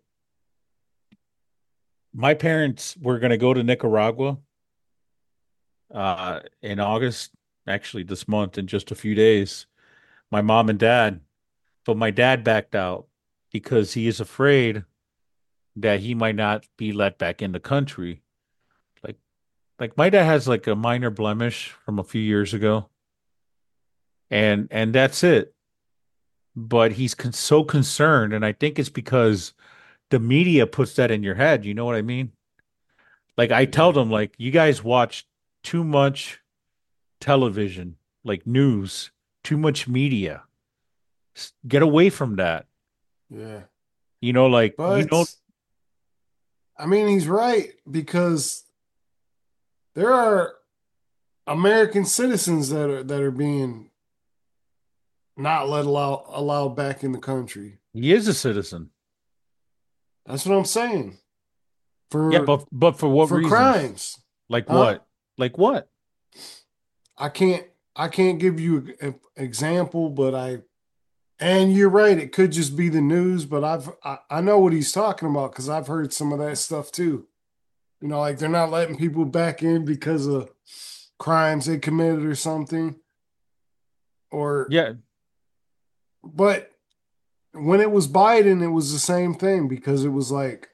my parents were going to go to Nicaragua in August actually this month in just a few days. My mom and dad, but my dad backed out because he is afraid that he might not be let back in the country. Like, like my dad has like a minor blemish from a few years ago, and that's it. But he's so concerned, and I think it's because the media puts that in your head. You know what I mean? Like I tell them, like you guys watch too much television, like news, too much media. Get away from that. Yeah. Like But I mean, he's right because there are American citizens that are being not allowed back in the country. he is a citizen. That's what I'm saying. Yeah, but for what For reasons? crimes. Like Huh? what? Like what? I can't give you an example, but and you're right, it could just be the news, but I know what he's talking about because I've heard some of that stuff too. Like they're not letting people back in because of crimes they committed or something. Or Yeah, but when it was Biden, it was the same thing because it was like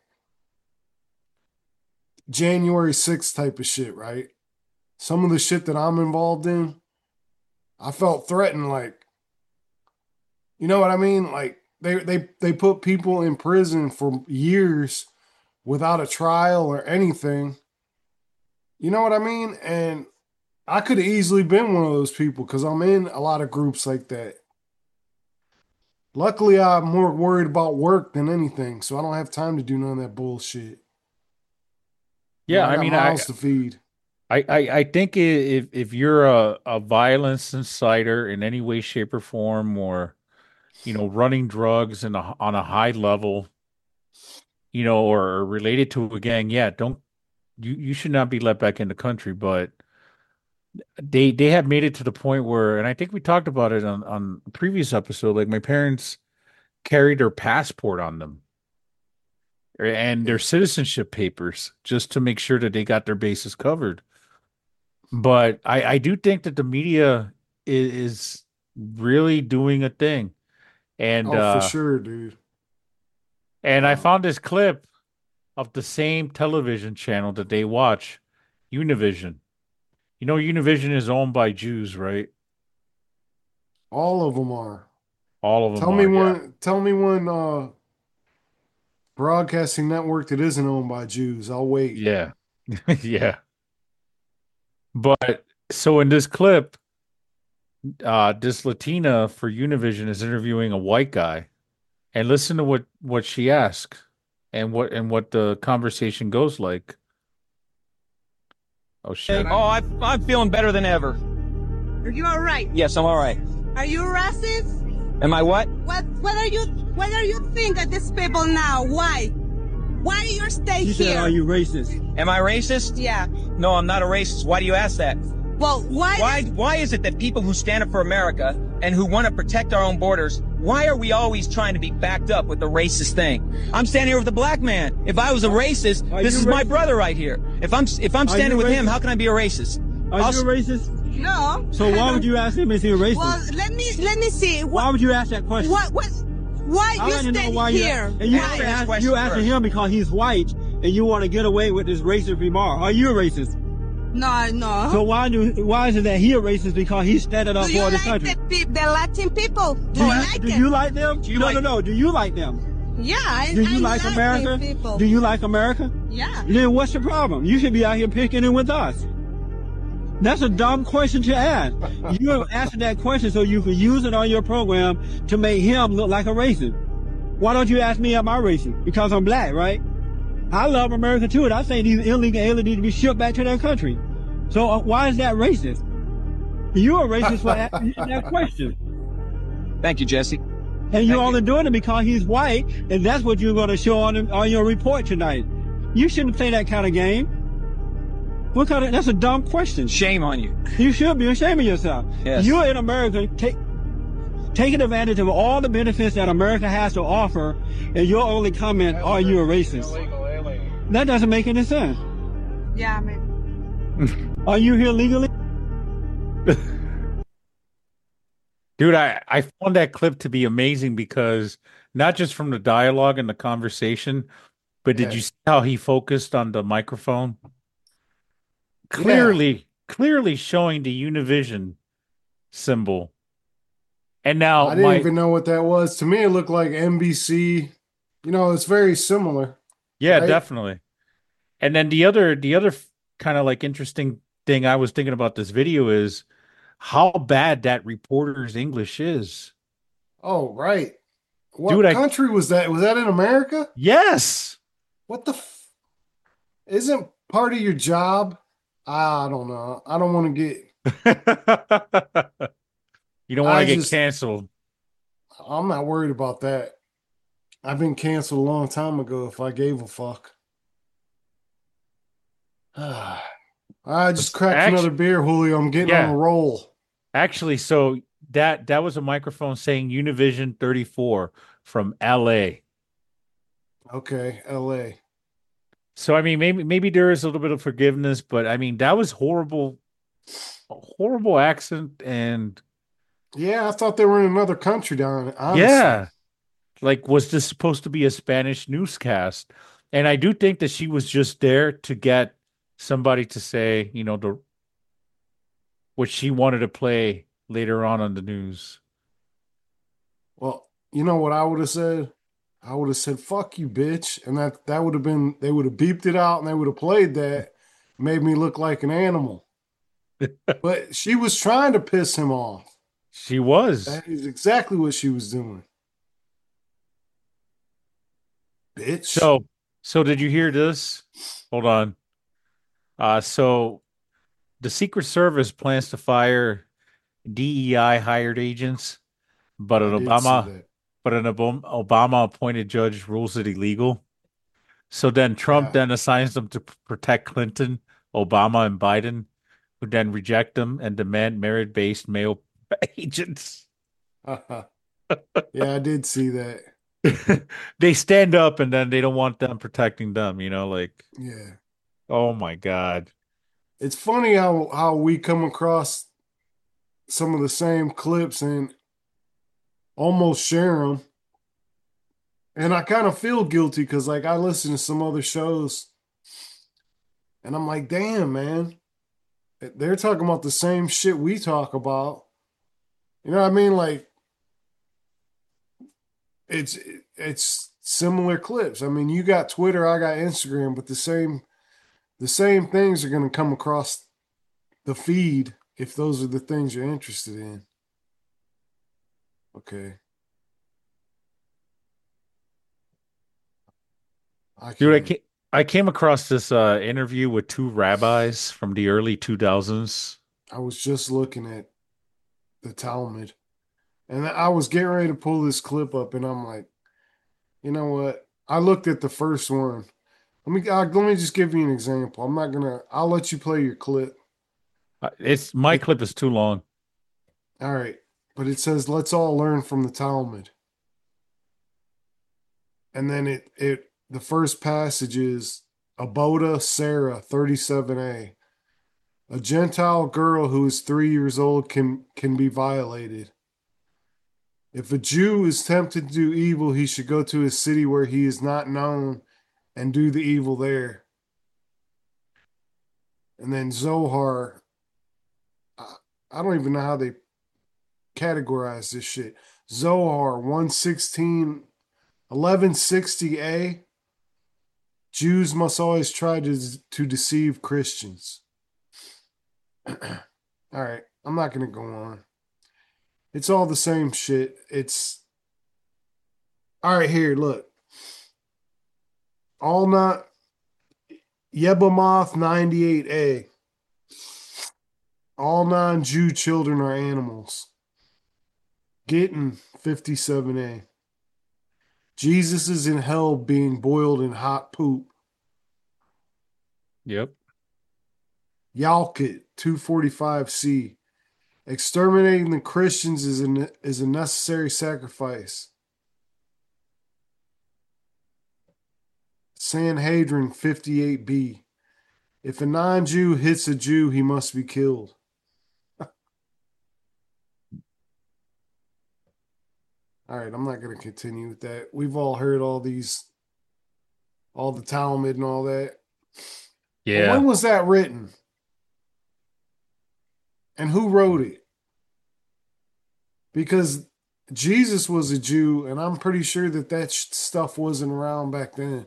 January 6th type of shit, right? Some of the shit that I'm involved in, I felt threatened, like, you know what I mean? Like they put people in prison for years without a trial or anything. You know what I mean? And I could have easily been one of those people because I'm in a lot of groups like that. Luckily, I'm more worried about work than anything, so I don't have time to do none of that bullshit. yeah. I I got mean, mouths to feed. I think if you're a violence inciter in any way, shape, or form, or running drugs on a high level, or related to a gang, yeah, don't you should not be let back in the country. But they have made it to the point where, and I think we talked about it on a previous episode, like my parents carried their passport on them and their citizenship papers just to make sure that they got their bases covered. But I do think that the media is really doing a thing. And For sure, dude. and I found this clip of the same television channel that they watch, Univision. Univision is owned by Jews, right? All of them are. All of them Tell are, me yeah. one. Tell me one broadcasting network that isn't owned by Jews. I'll wait. Yeah. Yeah. But so in this clip, this Latina for Univision is interviewing a white guy, and listen to what she asks and what the conversation goes like. Oh shit. Oh, I'm feeling better than ever. Are you all right? Yes, I'm all right. Are you racist? Am I what? What are you think of these people now? Why? Why do you stay You here? said, are you racist? Am I racist? Yeah. No, I'm not a racist. Why do you ask that? Well, Why is it that people who stand up for America and who want to protect our own borders, why are we always trying to be backed up with the racist thing? I'm standing here with a black man. If I was a racist, this is my brother right here. If I'm standing with him, how can I be a racist? Are you a racist? No. So why would you ask him is he a racist? Well, let me see. Why would you ask that question? Why I you like to know stand why here? And you asking him because he's white and you want to get away with this racist remark. Are you a racist? No. So why is it that he a racist because he's standing up for this country? The Latin people? Do you like them? No. Do you like them? Yeah. Do you like America? People. Do you like America? Yeah. Then what's the problem? You should be out here picking it with us. That's a dumb question to ask. You're asking that question so you can use it on your program to make him look like a racist. Why don't you ask me am I racist? Because I'm black, right? I love America too, and I think these illegal aliens need to be shipped back to their country. So why is that racist? You're a racist for asking that question. Thank you, Jesse. And you're only doing it because he's white, and that's what you're going to show on your report tonight. You shouldn't play that kind of game. That's a dumb question. Shame on you. You should be ashamed of yourself. Yes. You're in America taking advantage of all the benefits that America has to offer, and your only comment, are you a racist? That doesn't make any sense. Yeah, man. Are you here legally? Dude, I found that clip to be amazing because not just from the dialogue and the conversation, but did Yeah. you see how he focused on the microphone? Yeah. Clearly showing the Univision symbol. And now I didn't my even know what that was. To me, it looked like NBC. You know, it's very similar, yeah, right? definitely. And then the other kind of like interesting thing I was thinking about this video is how bad that reporter's English is. Oh, right. Dude, What country was that? Was that in America? yes. What the? Isn't part of your job? I don't know. I don't want to get. You don't want I to get just. canceled. I'm not worried about that. I've been canceled a long time ago. If I gave a fuck. I just cracked another Actually, beer, Julio. I'm getting on yeah. a roll. Actually, so that was a microphone saying Univision 34 from LA. Okay, L.A. So I mean maybe there is a little bit of forgiveness, but I mean that was horrible accent and Yeah, I thought they were in another country down. Honestly. yeah, like was this supposed to be a Spanish newscast? And I do think that she was just there to get somebody to say, the what she wanted to play later on the news. Well, you know what I would have said? I would have said, fuck you, bitch. And that would have been, they would have beeped it out and they would have played that, made me look like an animal. But she was trying to piss him off. She was. That is exactly what she was doing. Bitch. So did you hear this? Hold on. So the Secret Service plans to fire DEI hired agents, but I an did see Obama that. but an Obama appointed judge rules it illegal. So then Trump Yeah. then assigns them to protect Clinton, Obama, and Biden, who then reject them and demand merit-based male agents. Yeah, I did see that. They stand up and then they don't want them protecting them, like, Yeah. oh my God. It's funny how we come across some of the same clips and almost share them. And I kind of feel guilty because, like, I listen to some other shows and I'm like, damn, man, they're talking about the same shit we talk about. You know what I mean? Like, it's it's similar clips. I mean, you got Twitter, I got Instagram, but the same things are going to come across the feed if those are the things you're interested in. Okay. I Dude, can't. I came across this interview with two rabbis from the early 2000s. I was just looking at the Talmud and I was getting ready to pull this clip up and I'm like, you know what? I looked at the first one. Let me just give you an example. I'll let you play your clip. It's my It, clip is too long. all right. But it says, let's all learn from the Talmud. And then the first passage is Aboda Sarah 37a. A Gentile girl who is 3 years old can be violated. If a Jew is tempted to do evil, he should go to a city where he is not known and do the evil there. And then Zohar, I don't even know how they categorize this shit. Zohar 1160a. Jews must always try to deceive Christians. All right, I'm not going to go on. It's all the same shit. It's all right. Here, look. All not Yebamoth 98a. All non-Jew children are animals. Gittin 57a. Jesus is in hell being boiled in hot poop. Yep. Yalkut 245c. Exterminating the Christians is a necessary sacrifice. Sanhedrin 58b. If a non-Jew hits a Jew, he must be killed. All right, I'm not going to continue with that. We've all heard all the Talmud and all that. But when was that written? And who wrote it? Because Jesus was a Jew, and I'm pretty sure that stuff wasn't around back then.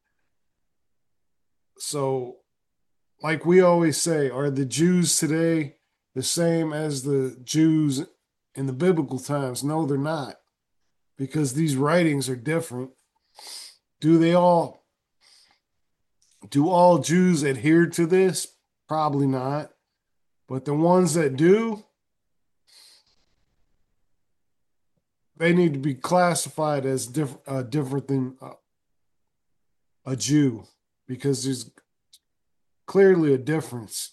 So, like we always say, are the Jews today the same as the Jews in the biblical times? No, they're not. Because these writings are different. Do all Jews adhere to this? Probably not. But the ones that do, they need to be classified as different than a Jew, because there's clearly a difference.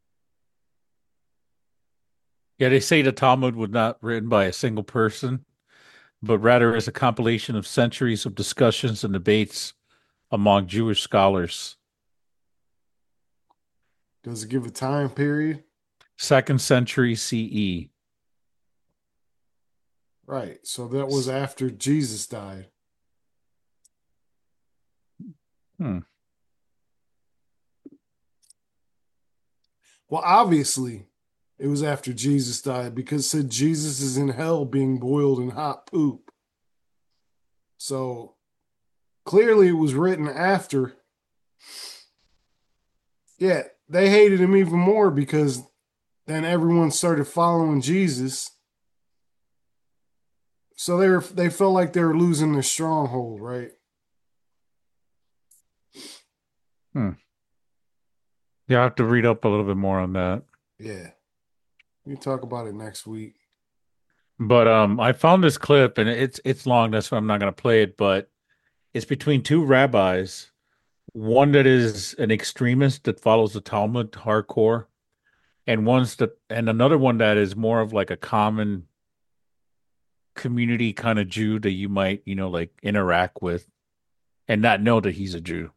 Yeah, they say the Talmud was not written by a single person, but rather as a compilation of centuries of discussions and debates among Jewish scholars. Does it give a time period? 2nd century CE. Right. So that was after Jesus died. Well, obviously, it was after Jesus died, because it said Jesus is in hell being boiled in hot poop. So clearly it was written after. Yeah, they hated him even more because then everyone started following Jesus. So they felt like they were losing their stronghold, right? Yeah, I have to read up a little bit more on that. Yeah. We can talk about it next week. But I found this clip, and it's long, that's why I'm not going to play it, but it's between two rabbis. One that is an extremist that follows the Talmud hardcore, and another one that is more of like a common community kind of Jew that you might, like interact with and not know that he's a Jew.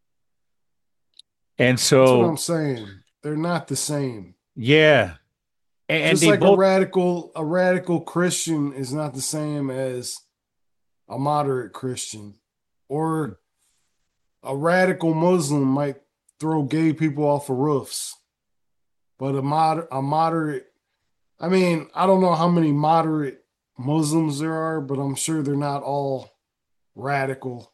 And so that's what I'm saying. They're not the same. Yeah. And just like a radical Christian is not the same as a moderate Christian, or a radical Muslim might throw gay people off of roofs. But a moderate, I mean, I don't know how many moderate Muslims there are, but I'm sure they're not all radical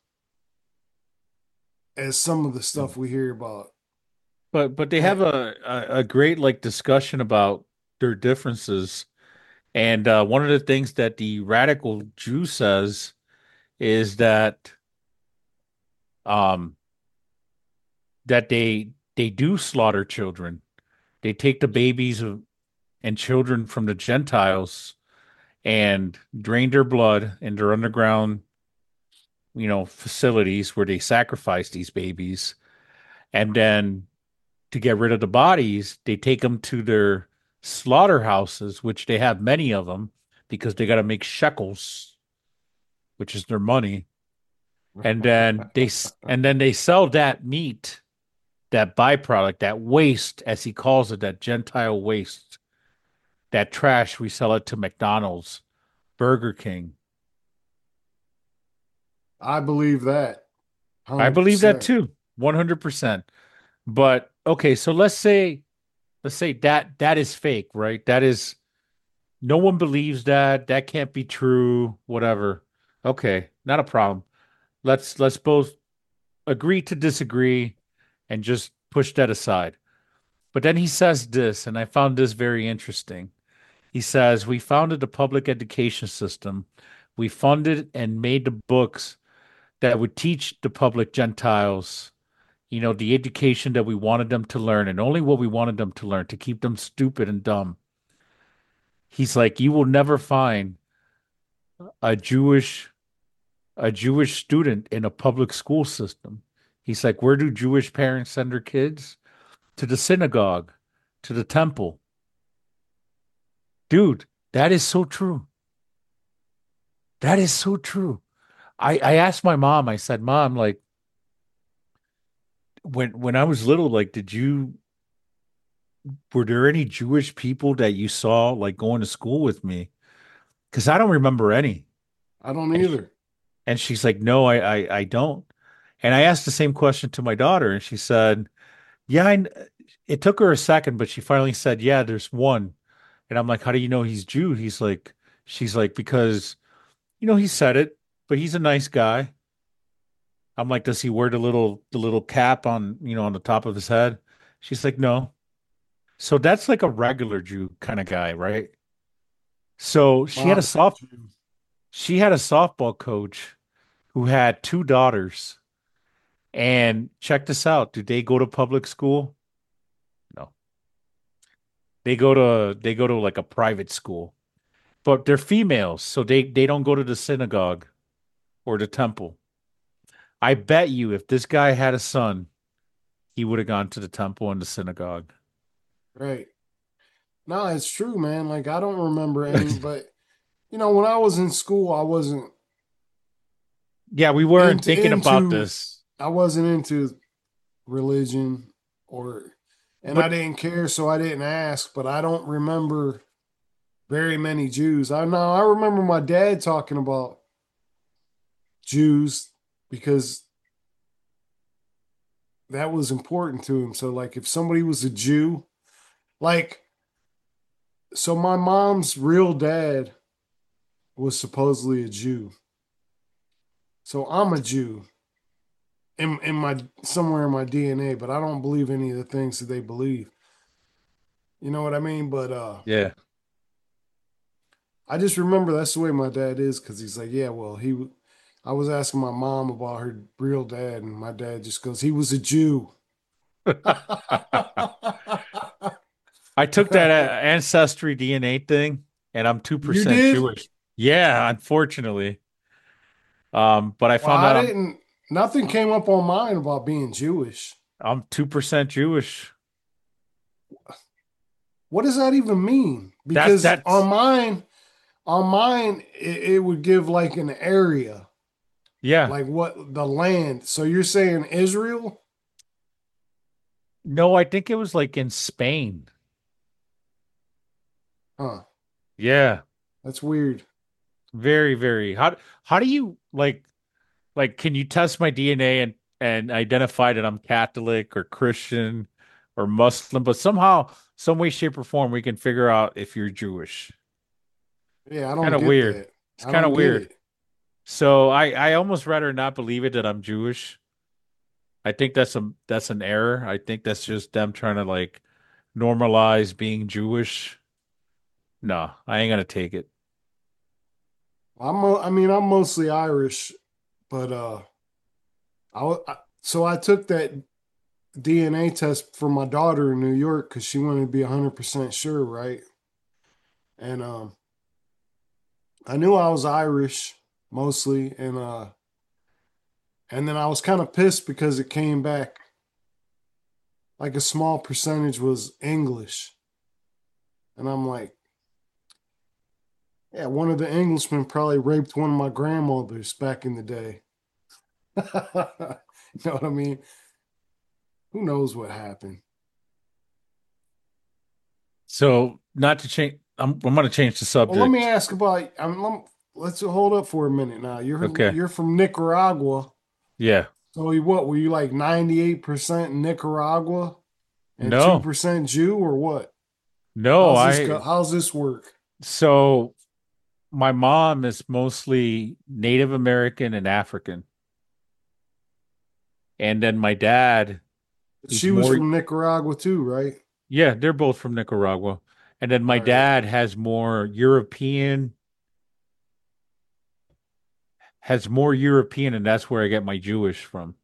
as some of the stuff we hear about. But they have a great like discussion about their differences. And one of the things that the radical Jew says is that that they do slaughter children. They take the babies and children from the Gentiles and drain their blood in their underground, facilities where they sacrifice these babies. And then to get rid of the bodies, they take them to their slaughterhouses, which they have many of them because they got to make shekels, which is their money. And then they sell that meat, that byproduct, that waste, as he calls it, that Gentile waste, that trash. We sell it to McDonald's, Burger King. I believe that. 100%. I believe that too, 100%. But okay, so let's say that is fake, right? That is, no one believes that. That can't be true. Whatever. Okay, not a problem. Let's both agree to disagree and just push that aside. But then he says this, and I found this very interesting. He says, we founded a public education system. We funded and made the books that would teach the public Gentiles, the education that we wanted them to learn, and only what we wanted them to learn, to keep them stupid and dumb. He's like, you will never find a Jewish student in a public school system. He's like, where do Jewish parents send their kids? To the synagogue, to the temple. Dude, that is so true. That is so true. I asked my mom, I said, Mom, like, when I was little, like, were there any Jewish people that you saw like going to school with me? Because I don't remember any. I don't either. And she's like, no, I don't. And I asked the same question to my daughter, and she said, yeah, it took her a second, but she finally said, yeah, there's one. And I'm like, how do you know he's Jew? She's like, because, he said it, but he's a nice guy. I'm like, does he wear the little cap on, on the top of his head? She's like, no. So that's like a regular Jew kind of guy, right? So Modest Jew. she had a softball coach who had two daughters. And check this out. Do they go to public school? No. They go to like a private school. But they're females, so they don't go to the synagogue or the temple. I bet you if this guy had a son, he would have gone to the temple and the synagogue. Right. No, it's true, man. Like I don't remember any, but when I was in school, I wasn't Yeah, we weren't into, thinking about into this. I wasn't into religion and I But didn't care, so I didn't ask, but I don't remember very many Jews. I know I remember my dad talking about Jews because that was important to him. So like if somebody was a Jew, like so my mom's real dad was supposedly a Jew. So I'm a Jew in my somewhere in my DNA, but I don't believe any of the things that they believe. You know what I mean? But yeah. I just remember that's the way my dad is because he's like, yeah, well, I was asking my mom about her real dad, and my dad just goes, he was a Jew. I took that ancestry DNA thing, and I'm You 2% did? Jewish. Yeah, unfortunately. But I Well, found I out didn't. Nothing came up on mine about being Jewish. I'm 2% Jewish. What does that even mean? That's Because that's on mine, it would give like an area, yeah. like what the land. So you're saying Israel? No, I think it was like in Spain. Huh? Yeah, That's weird. very, very. How do you like can you test my DNA and identify that I'm Catholic or Christian or Muslim, but somehow, some way, shape, or form, we can figure out if you're Jewish. Yeah, I Kind don't of get weird. that. It's I kind of don't get weird. it. So I almost rather not believe it that I'm Jewish. I think that's an error. I think that's just them trying to like normalize being Jewish. No, I ain't gonna take it. I mean, I'm mostly Irish, but so I took that DNA test for my daughter in New York because she wanted to be 100% sure, right? And I knew I was Irish mostly, and then I was kind of pissed because it came back like a small percentage was English, and I'm like, yeah, one of the Englishmen probably raped one of my grandmothers back in the day. You know what I mean? Who knows what happened? So not to change, I'm gonna change the Well, let me subject. ask about. Let's hold up for a minute now. Okay. You're from Nicaragua, Yeah. so what were you like 98% Nicaragua and No. 2% Jew or what? No, I How's this work? so my mom is mostly Native American and African. And then my dad, he's She was more from Nicaragua too, right? yeah, they're both from Nicaragua. And then my All right. dad has more European, and that's where I get my Jewish from.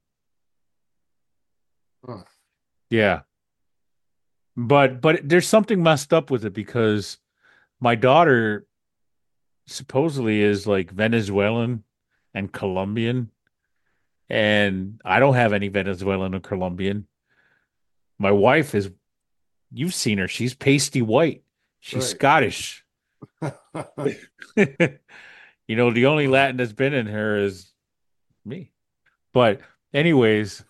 Huh. Yeah. But there's something messed up with it because my daughter supposedly is like Venezuelan and Colombian, and I don't have any Venezuelan or Colombian. My wife is, you've seen her, she's pasty white. She's Right. Scottish. The only Latin that's been in her is me. But anyways,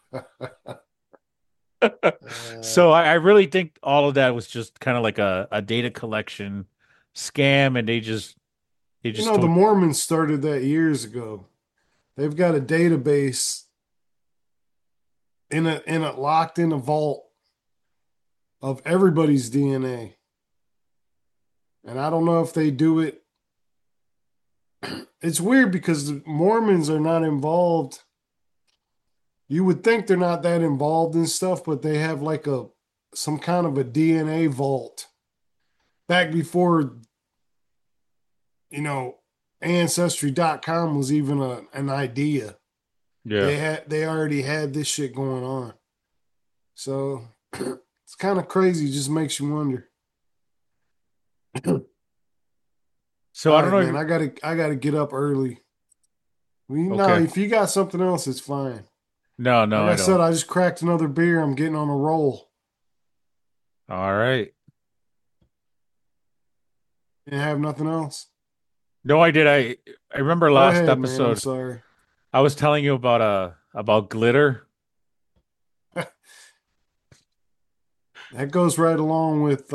so I really think all of that was just kind of like a data collection scam, and He You just know, the told. Mormons started that years ago. They've got a database in a locked in a vault of everybody's DNA. And I don't know if they do it. It's weird because the Mormons are not involved. You would think they're not that involved in stuff, but they have like some kind of a DNA vault back before, you know, ancestry.com was even an idea. Yeah. They already had this shit going on. So it's kind of crazy, it just makes you wonder. So All I don't right, know. man, I gotta get up early. No, Okay. if you got something else, it's fine. No, Like I I said, don't. I just cracked another beer. I'm getting on a roll. All right. And have nothing else. No, I did. I remember Go last ahead, man. I'm episode sorry. I was telling you about glitter. That goes right along with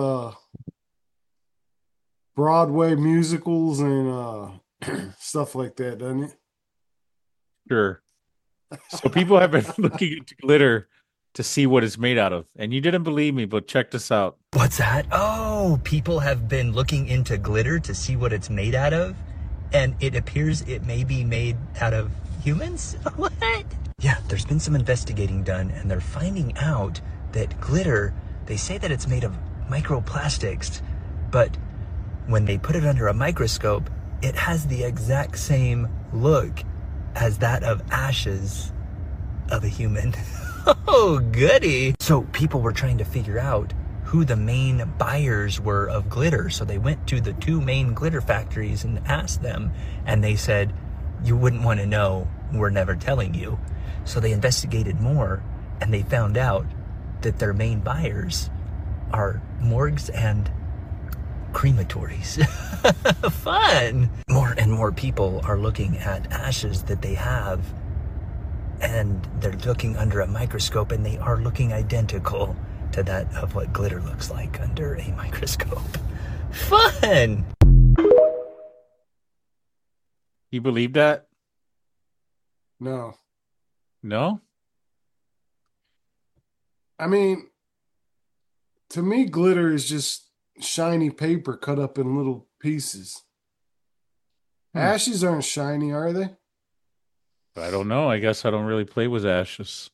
Broadway musicals and stuff like that, doesn't it? Sure. So people have been looking into glitter to see what it's made out of. And you didn't believe me, but check this out. What's that? Oh, people have been looking into glitter to see what it's made out of, and it appears it may be made out of humans? What? Yeah, there's been some investigating done, and they're finding out that glitter, they say that it's made of microplastics, but when they put it under a microscope, it has the exact same look as that of ashes of a human. Oh, goody. So people were trying to figure out who the main buyers were of glitter. So they went to the two main glitter factories and asked them, and they said, you wouldn't want to know, we're never telling you. So they investigated more, and they found out that their main buyers are morgues and crematories. Fun. More and more people are looking at ashes that they have, and they're looking under a microscope, and they are looking identical to that of what glitter looks like under a microscope. Fun. You believe that? No. No? I mean, to me, glitter is just shiny paper cut up in little pieces. Ashes aren't shiny, are they? I don't know. I guess I don't really play with ashes.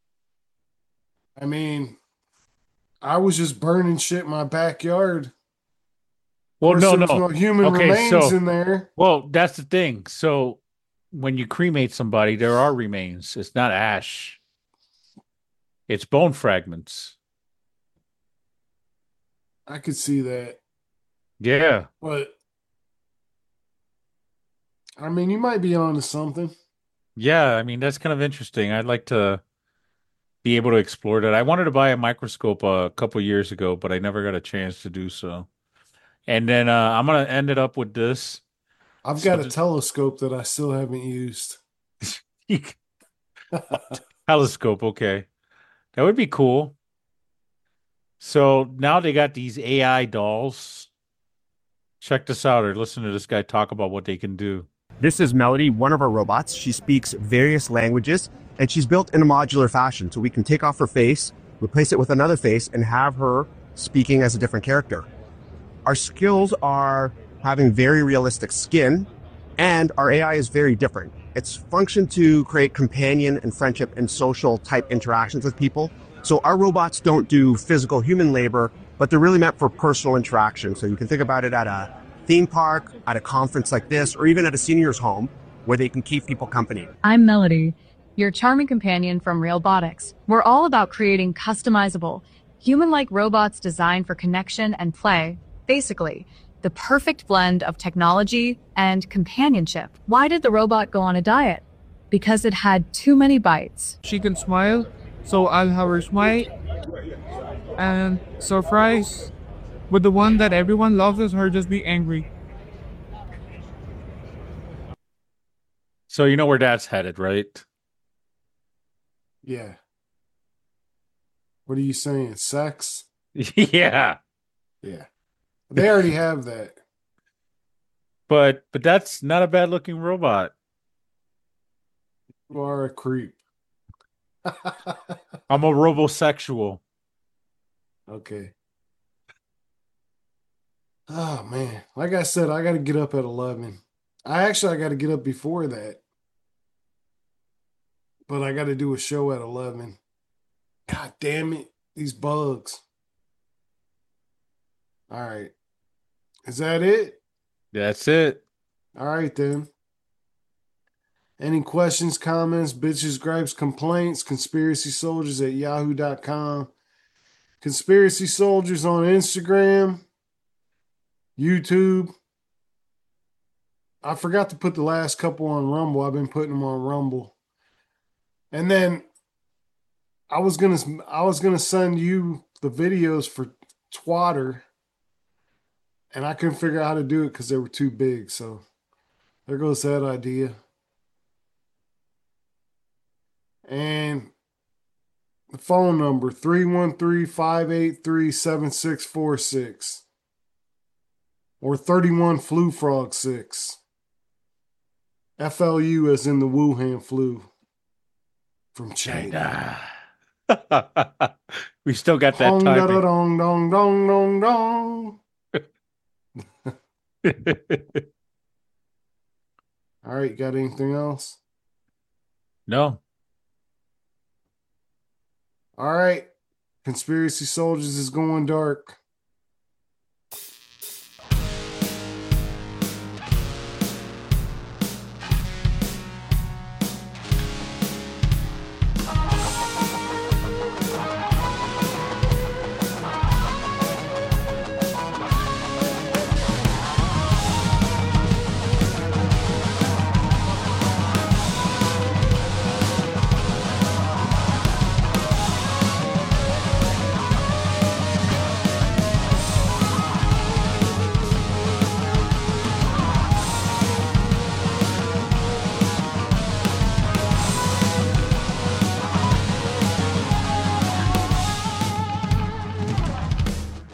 I mean, I was just burning shit in my backyard. Well, no, There's no human remains in there. Well, that's the thing. So when you cremate somebody, there are remains. It's not ash. It's bone fragments. I could see that. Yeah. But, I mean, you might be onto something. Yeah, I mean, that's kind of interesting. I'd like to be able to explore that. I wanted to buy a microscope a couple years ago, but I never got a chance to do so. And then I'm gonna end it up with this. I've got a telescope that I still haven't used. Telescope, okay. That would be cool. So now they got these AI dolls. Check this out or listen to this guy talk about what they can do. This is Melody, one of our robots. She speaks various languages, and she's built in a modular fashion. So we can take off her face, replace it with another face, and have her speaking as a different character. Our skills are having very realistic skin, and our AI is very different. It's functioned to create companion and friendship and social type interactions with people. So our robots don't do physical human labor, but they're really meant for personal interaction. So you can think about it at a theme park, at a conference like this, or even at a senior's home where they can keep people company. I'm Melody, your charming companion from Realbotics. We're all about creating customizable, human-like robots designed for connection and play. Basically, the perfect blend of technology and companionship. Why did the robot go on a diet? Because it had too many bites. She can smile, so I'll have her smile. And surprise, but the one that everyone loves is her just be angry. So you know where that's headed, right? Yeah. What are you saying? Sex? Yeah. Yeah. They already have that. But that's not a bad looking robot. You are a creep. I'm a robosexual. Okay. Oh man. Like I said, I gotta get up at 11. I gotta get up before that. But I gotta do a show at 11. God damn it. These bugs. All right. Is that it? That's it. All right, then. Any questions, comments, bitches, gripes, complaints, conspiracy soldiers at yahoo.com. Conspiracy Soldiers on Instagram, YouTube. I forgot to put the last couple on Rumble. I've been putting them on Rumble. And then I was gonna send you the videos for Twatter, and I couldn't figure out how to do it because they were too big. So there goes that idea. And the phone number 313-583-7646 or 31 Flu Frog 6. FLU as in the Wuhan flu from China. We still got that Hong da da timing. dong dong dong dong dong. All right, got anything else? No. All right. Conspiracy Soldiers is going dark.